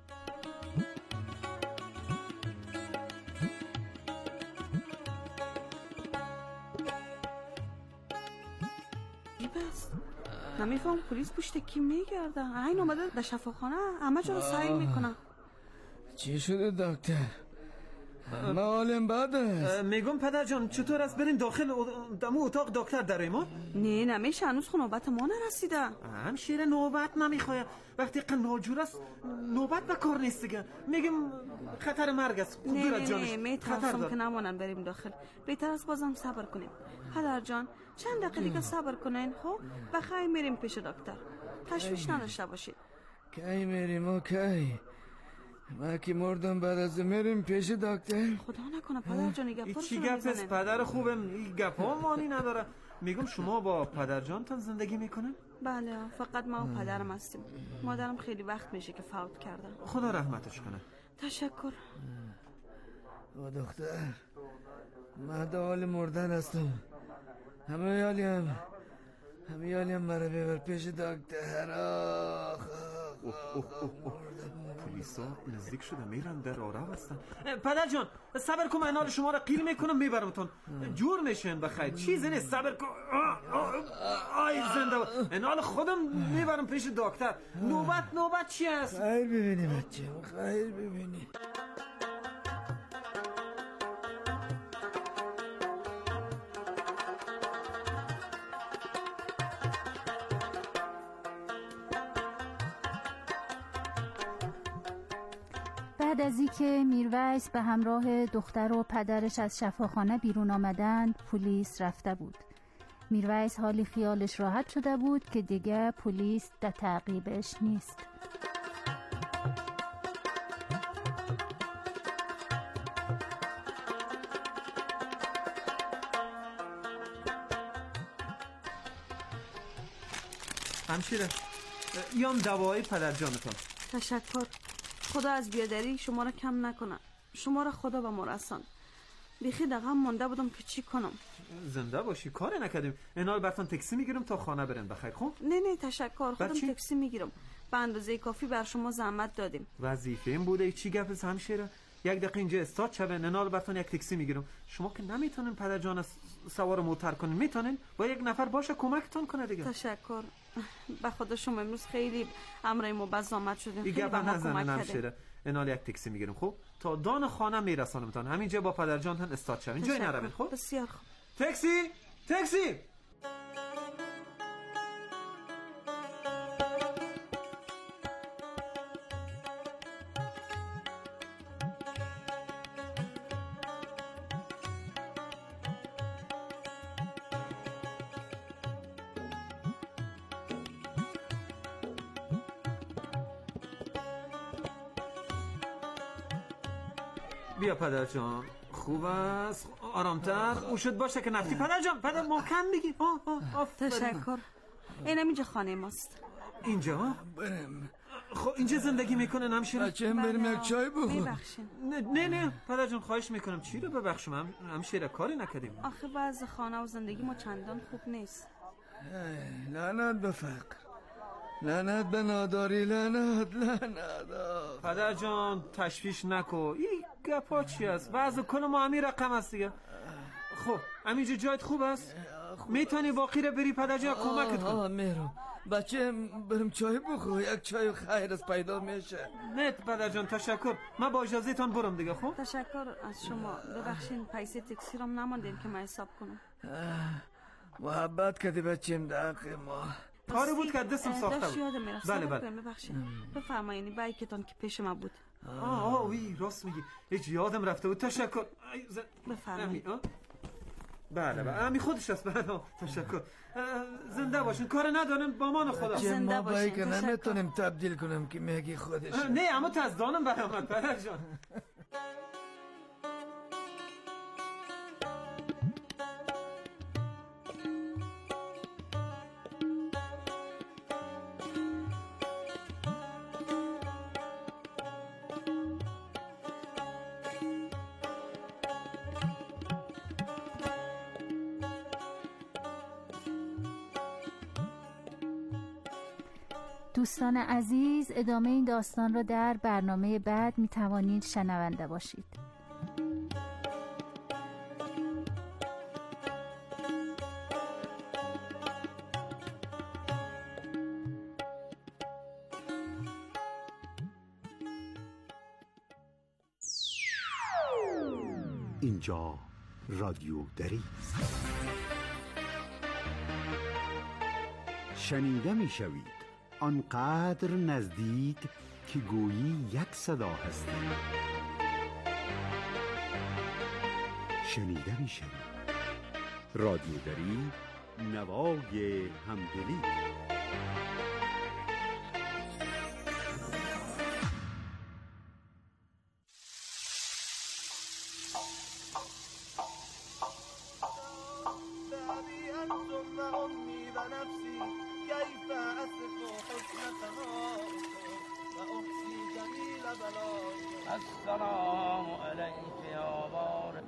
بس نمیفهم پلیس پشت کی میگرده. این اومده در شفاخانه همه جا رو سعی میکنه. چی شده دکتر؟ من حالم بد است. میگم پدر جان چطور است بریم داخل دمو اتاق دکتر داریم ما؟ نه نمیشه هنوز خود نوبت ما نرسیده. همشیره نوبت نمیخواه. وقتی قن ناجور است نوبت به کار نیست دیگه. میگم خطر مرگ است. نه نه نه میترسم که نمانن بریم داخل. بهتر است بازم صبر کنیم. پدر جان چند دقیقه دیگه صبر کنین. خب بخیر میریم پیش دکتر. تشویش نداشته باشید. کی میریم و کی؟ ما که مردم بعد از میریم پیش دکتر. خدا نکنه پدر جان گپ رو چی گپ است؟ پدر خوبه این گپا مانی نداره. میگم شما با پدر جانتان زندگی میکنن؟ بله فقط ما و پدرم هستیم. مادرم خیلی وقت میشه که فوت کردن. خدا رحمتش کنه. تشکر. و دختر من در حال مردن هستم. همه یالیم همه یالیم مرا ببر پیش دکتر. آخ پلیسا نزدیک شده میرن در آرام هستن. پدر جان صبر کن من حال شما را قیل میکنم میبرمتون. جور میشن بخیر چیزی نیست. صبر کن. آی زنده این حال خودم میبرم پیش دکتر. نوبت نوبت چی است؟ خیر ببینی بچه خیر ببینی. بعد از اینکه میرویس به همراه دختر و پدرش از شفاخانه بیرون آمدند پلیس رفته بود. میرویس حالی خیالش راحت شده بود که دیگه پلیس در تعقیبش نیست. همشیره یام دوای پدر جانتان. تشکر. خدا از بیادری شما را کم نکنه. شما را خدا به ما رسان. بیخی دقیقا مونده بودم که چی کنم. زنده باشی کار نکردیم. اینا براتون تاکسی میگیرم تا خانه برن بخیر. خب نه نه تشکر خودم تاکسی میگیرم. به اندازه کافی بر شما زحمت دادیم. وظیفه این بوده. چی گپ است همشیره؟ یک دقیقه اینجا استاد شبن. اینا براتون یک تاکسی میگیرم. شما که نمیتونین پدر جان سوار موتر کنین میتونین؟ با یک نفر باشه کمکتون کنه دیگه. تشکر. به خدا شما امروز خیلی امرای ما بزامت شدیم. دیگه به ما کمک کردین. انال یک تاکسی میگیریم خب تا دان خانه میرسونمتون. همینجا با پدرجان تن استاد شوین. جای نروین خب؟ بسیار خوب. تاکسی! تاکسی! بیا پدر جان خوب است آرامتر او شد باشه که نفتی پدر جان پدر محکم بگی. تشکر. اینم اینجا خانه ماست. اینجا؟ برم. خب اینجا زندگی میکنن همشیره؟ بچه هم بریم یک چای بخور. ببخشین. نه نه نه پدر جان خواهش میکنم چی رو ببخشم هم همشیره کاری نکردیم. آخه وضع خانه و زندگی ما چندان خوب نیست. لعنت به فقر، لعنت به ناداری، لعنت لعنت. پدر جان تشویش نکو این گپا چی است؟ وضع کل ما همین رقم است دیگه. خب همینجا جایت خوب است؟ میتونی باقی رو بری پدر جان کمکت کن. آه میرم بچه بریم چای بخور. یک چای خیر است پیدا میشه. نه پدر جان تشکر من با اجازه تان برم دیگه. خب تشکر از شما. ببخشین پیسه تاکسی رو نماندین که من حساب کنم. محبت کردی بچیم در ما. کاری بود که دستم ساخته بود. یادم میرفت. بله بله ببخشید. بفرمایید بایکتون که پیش ما بود. آه آه وی راست میگی هیچ یادم رفته بود. تشکر. بفرمایید. بله بله امی خودش است. بله تشکر. زنده باشین کار ندارم با مان خدا. زنده باشین. که نمیتونیم تبدیل کنم که میگی خودش. نه اما تو از دانم برامد پدر جان. دوستان عزیز ادامه این داستان را در برنامه بعد می توانید شنونده باشید. اینجا رادیو دری است. شنیده می شوید آنقدر نزدیک که گویی یک صدا هستی. شنیده می شوید رادیو دری نوای همدلی. السلام علیک یا بار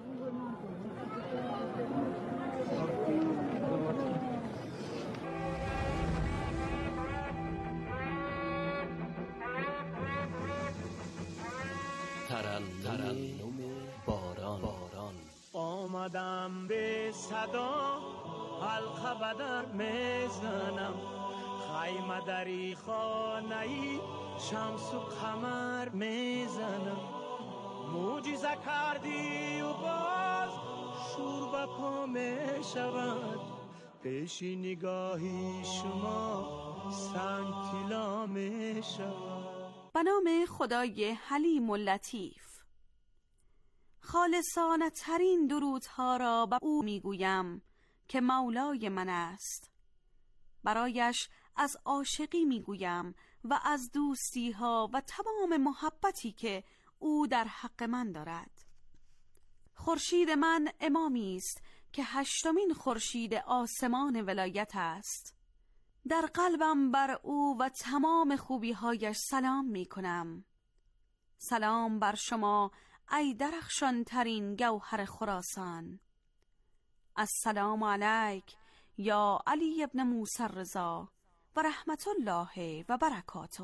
ترنم باران آمدم به صدا حلقه بدر میزنم خیمه دری خانه‌ای شمس و قمر میزنم معجزه کردی و باز شور به پا میشود پیش نگاهی شما سنگ طلا میشود. به نام خدای حلیم و لطیف خالصانه ترین درودها را به او میگویم که مولای من است. برایش از عاشقی میگویم و از دوستی ها و تمام محبتی که او در حق من دارد. خورشید من امامی است که هشتمین خورشید آسمان ولایت است. در قلبم بر او و تمام خوبی هایش سلام می کنم. سلام بر شما ای درخشان ترین گوهر خراسان. السلام علیک یا علی ابن موسی رضا و رحمت الله و برکاته.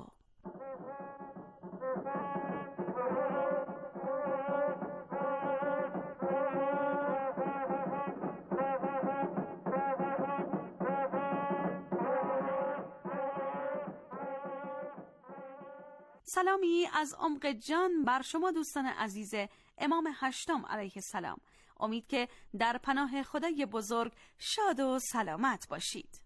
سلامی از عمق جان بر شما دوستان عزیز امام هشتم علیه السلام. امید که در پناه خدای بزرگ شاد و سلامت باشید.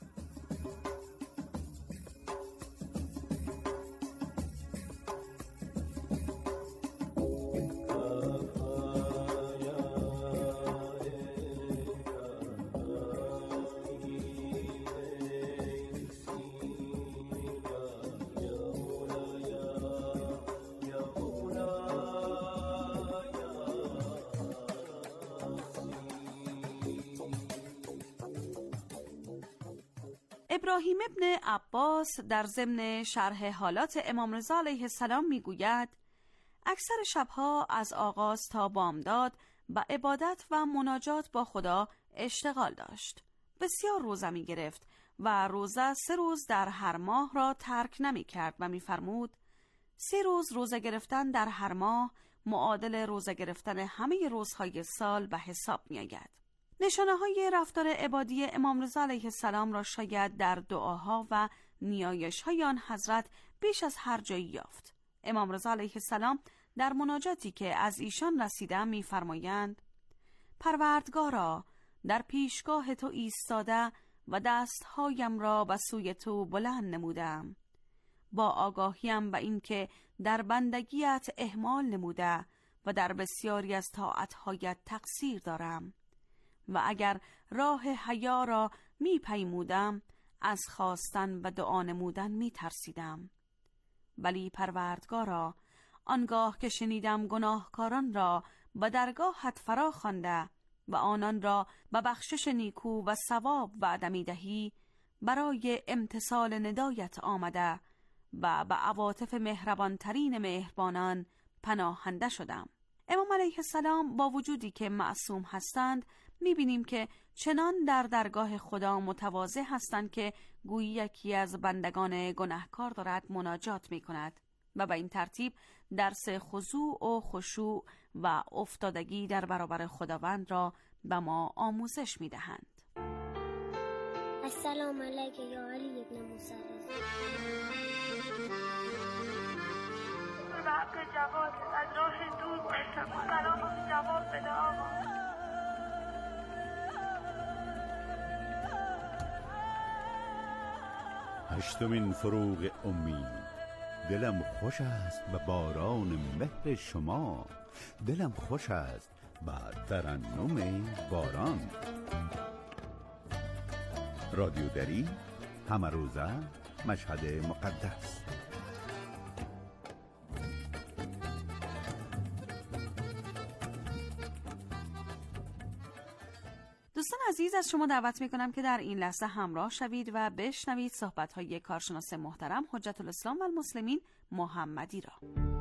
ابراهیم ابن عباس در ضمن شرح حالات امام رضا علیه السلام میگوید اکثر شبها از آغاز تا بامداد با عبادت و مناجات با خدا اشتغال داشت. بسیار روزه می گرفت و روزه سه روز در هر ماه را ترک نمی کرد و می فرمود سه روز روزه گرفتن در هر ماه معادل روزه گرفتن همه روزهای سال به حساب می آید. نشانه های رفتار عبادی امام رضا علیه السلام را شاید در دعاها و نیایش های آن حضرت بیش از هر جایی یافت. امام رضا علیه السلام در مناجاتی که از ایشان رسیده می فرمایند پروردگارا، در پیشگاه تو ایستاده و دستهایم را به سوی تو بلند نمودم، با آگاهیم به این که در بندگیت اهمال نموده و در بسیاری از طاعتهایت تقصیر دارم و اگر راه حیا را می پیمودم از خواستن و دعا نمودن می ترسیدم. ولی پروردگارا، آنگاه که شنیدم گناهکاران را به درگاهت فرا خوانده و آنان را به بخشش نیکو و ثواب وعده می دهی، برای امتثال ندایت آمده و به عواطف مهربانترین مهربانان پناهنده شدم. امام علیه السلام با وجودی که معصوم هستند می‌بینیم که چنان در درگاه خدا متواضع هستند که گویی یکی از بندگان گناهکار دارد مناجات می‌کند و به این ترتیب درس خضوع و خشوع و افتادگی در برابر خداوند را به ما آموزش می‌دهند. السلام علیک یا علی ابن موسی. به حق جواد از راه دور باشم، سلام جواد بده آقا. هشتمین فروغ امید. دلم خوش است به باران مهر شما، دلم خوش است به ترنم باران. رادیو دری، همه روزه، مشهد مقدس. دوستان عزیز، از شما دعوت میکنم که در این لحظه همراه شوید و بشنوید صحبت‌های کارشناس محترم حجت الاسلام و المسلمین محمدی را.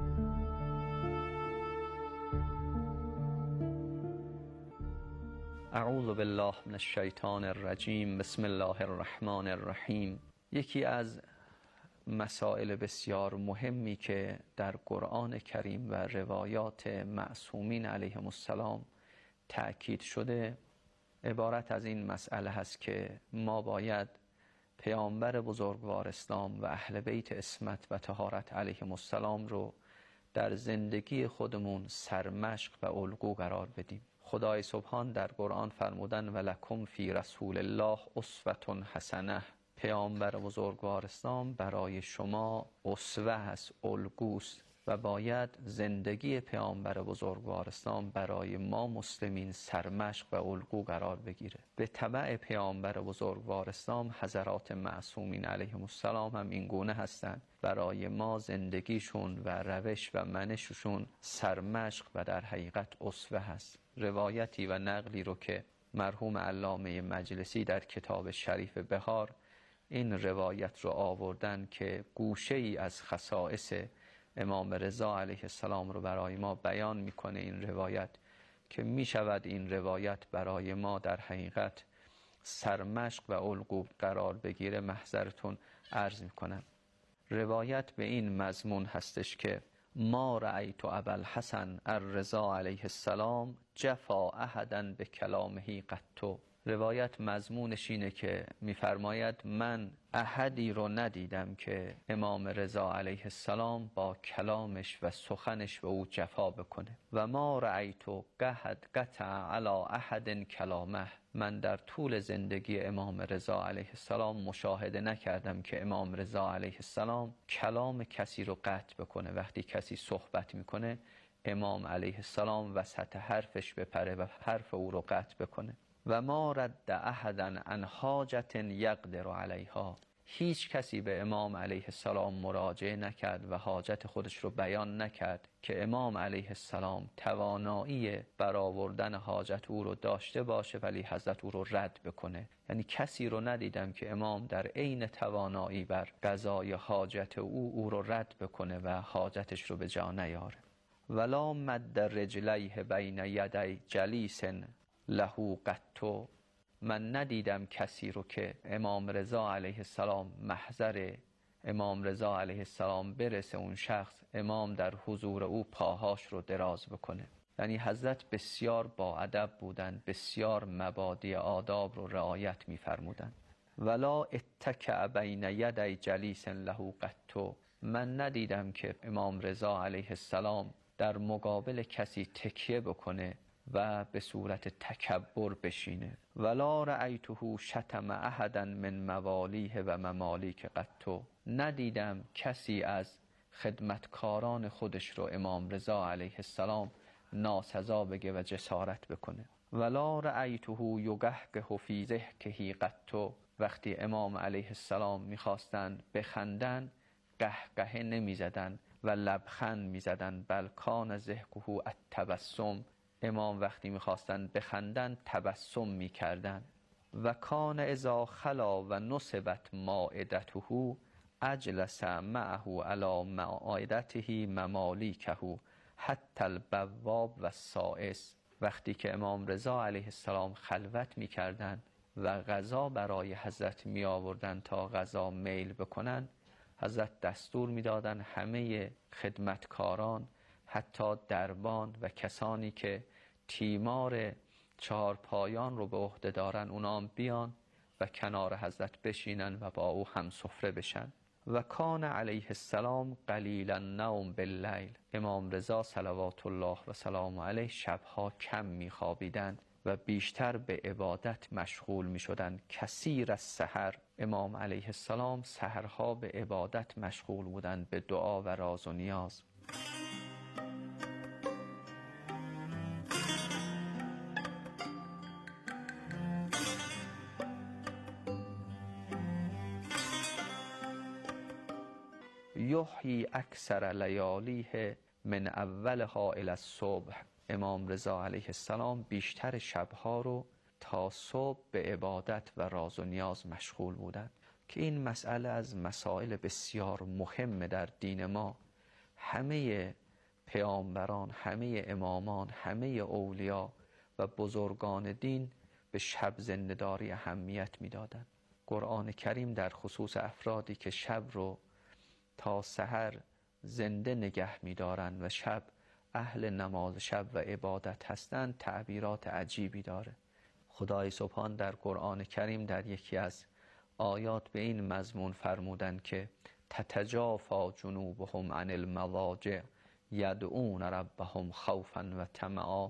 اعوذ بالله من الشیطان الرجیم. بسم الله الرحمن الرحیم. یکی از مسائل بسیار مهمی که در قرآن کریم و روایات معصومین علیهم السلام تأکید شده عبارت از این مسئله هست که ما باید پیامبر بزرگوار اسلام و اهل بیت عصمت و طهارت علیهم السلام رو در زندگی خودمون سرمشق و الگو قرار بدیم. خدای سبحان در قرآن فرمودن ولکم فی رسول الله اسوة حسنه. پیامبر بزرگوار اسلام برای شما اسوه است، الگوست و باید زندگی پیامبر بزرگوار اسلام برای ما مسلمین سرمشق و الگو قرار بگیره. به تبع پیامبر بزرگوار اسلام حضرات معصومین علیهم السلام هم این گونه هستند. برای ما زندگیشون و روش و منششون سرمشق و در حقیقت اسوه هست. روایتی و نقلی رو که مرحوم علامه مجلسی در کتاب شریف بهار این روایت رو آوردن که گوشه ای از خصائص امام رضا علیه السلام رو برای ما بیان میکنه. این روایت که میشود این روایت برای ما در حقیقت سرمشق و الگو قرار بگیره، محضرتون عرض میکنم. روایت به این مضمون هستش که ما رأیت ابوالحسن الرضا علیه السلام جفا احدا به کلامه قط. روایت مضمونش اینه که میفرماید من احدی رو ندیدم که امام رضا علیه السلام با کلامش و سخنش به او جفا بکنه و ما رأیت قحد قطع علی احد کلامه. من در طول زندگی امام رضا علیه السلام مشاهده نکردم که امام رضا علیه السلام کلام کسی رو قطع بکنه. وقتی کسی صحبت میکنه امام علیه السلام وسط حرفش بپره و حرف او رو قطع بکنه. و ما رد احدا عن حاجت یقدر علیها. هیچ کسی به امام علیه السلام مراجعه نکرد و حاجت خودش رو بیان نکرد که امام علیه السلام توانایی برآوردن حاجت او رو داشته باشه ولی حضرت او رو رد بکنه. یعنی کسی رو ندیدم که امام در عین توانایی بر قضای حاجت او او رو رد بکنه و حاجتش رو به جا نیاره. ولا مد رجلیه بین یدی جلیس له قطو. من ندیدم کسی رو که امام رضا علیه السلام محضر امام رضا علیه السلام برسه اون شخص امام در حضور او پاهاش رو دراز بکنه. یعنی حضرت بسیار با ادب بودن، بسیار مبادی آداب رو رعایت می‌فرمودند. ولا اتکع بین یدی جلیس له قطو. من ندیدم که امام رضا علیه السلام در مقابل کسی تکیه بکنه و به صورت تکبر بشینه. ولا رأیته شتم احدا من موالیه و ممالیک قطو. ندیدم کسی از خدمتکاران خودش رو امام رضا علیه السلام ناسزا بگه و جسارت بکنه. ولا رأیته یقهقه فی ضحکه قطو. وقتی امام علیه السلام میخواستند بخندن قهقه نمیزدن و لبخند میزدن، بل کان ضحکه التبسم. امام وقتی میخواستن بخندن تبسم میکردن. و کان اذا خلا و نصبت مائدته اجلس معه علی مائدته ممالیکه حتی البواب و السائس. وقتی که امام رضا علیه السلام خلوت میکردن و غذا برای حضرت می آوردن تا غذا میل بکنن، حضرت دستور میدادن همه خدمتکاران حتی دربان و کسانی که تیمار چهار پایان رو به عهده دارن اونام بیان و کنار حضرت بشینن و با او هم سفره بشن. و کان علیه السلام قلیلا نوم باللیل. امام رضا صلوات الله و سلام علیه شبها کم میخوابیدند و بیشتر به عبادت مشغول میشدند. کثیر السحر. امام علیه السلام سحرها به عبادت مشغول بودند، به دعا و راز و نیاز. یحیی اکثر لیالیه من اولها الی الصبح. امام رضا علیه السلام بیشتر شبها رو تا صبح به عبادت و راز و نیاز مشغول بودند که این مسئله از مسائل بسیار مهم در دین ما. همه پیامبران، همه امامان، همه اولیا و بزرگان دین به شب زنده‌داری اهمیت میدادند. قرآن کریم در خصوص افرادی که شب رو تا سحر زنده نگه می‌دارند و شب اهل نماز شب و عبادت هستند تعبیرات عجیبی داره. خدای سبحان در قرآن کریم در یکی از آیات به این مضمون فرمودند که تتجافا جنوبهم عن المضاجع یدعون ربهم خوفا و طمعا.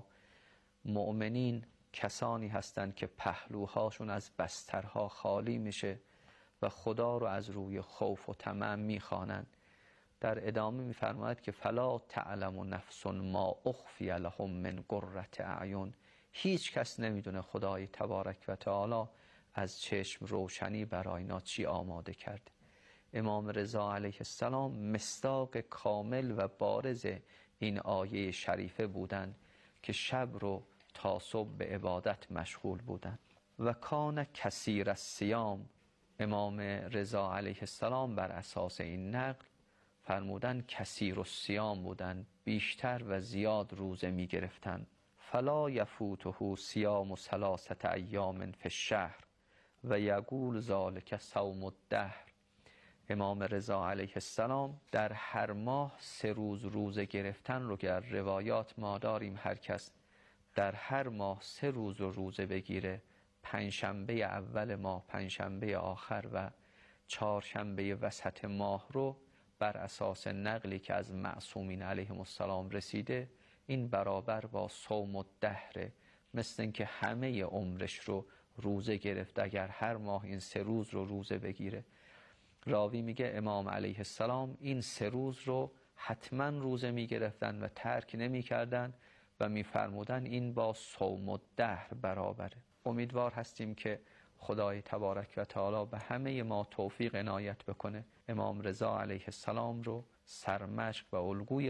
مؤمنین کسانی هستند که پهلوهاشون از بسترها خالی میشه و خدا رو از روی خوف و طمع میخوانند. در ادامه میفرماید که فلا تعلم نفس ما اخفی لهم من قرة اعین. هیچ کس نمیدونه خدای تبارک و تعالی از چشم روشنی برای اینا چی آماده کرد. امام رضا علیه السلام مصداق کامل و بارز این آیه شریفه بودند که شب رو تا صبح به عبادت مشغول بودند. و کان کثیر الصیام. امام رضا علیه السلام بر اساس این نقل فرمودن کثیر الصیام بودند، بیشتر و زیاد روزه می گرفتند. فلا یفوته صیام ثلاثه ایام فی الشهر و یقول ذلک صوم الدهر. امام رضا علیه السلام در هر ماه سه روز روزه گرفتن رو که در روایات ما داریم هر کس در هر ماه سه روز روزه بگیره پنجشنبه اول ماه، پنجشنبه آخر و چهارشنبه وسط ماه رو بر اساس نقلی که از معصومین علیهم السلام رسیده این برابر با صوم الدهر، مثل اینکه همه عمرش رو روزه گرفت اگر هر ماه این سه روز رو روزه بگیره. راوی میگه امام علیه السلام این سه روز رو حتما روزه میگرفتن و ترک نمیکردن و میفرمودن این با صوم الدهر برابره. امیدوار هستیم که خدای تبارک و تعالی به همه ما توفیق عنایت بکنه، امام رضا علیه السلام رو سرمشق و الگوی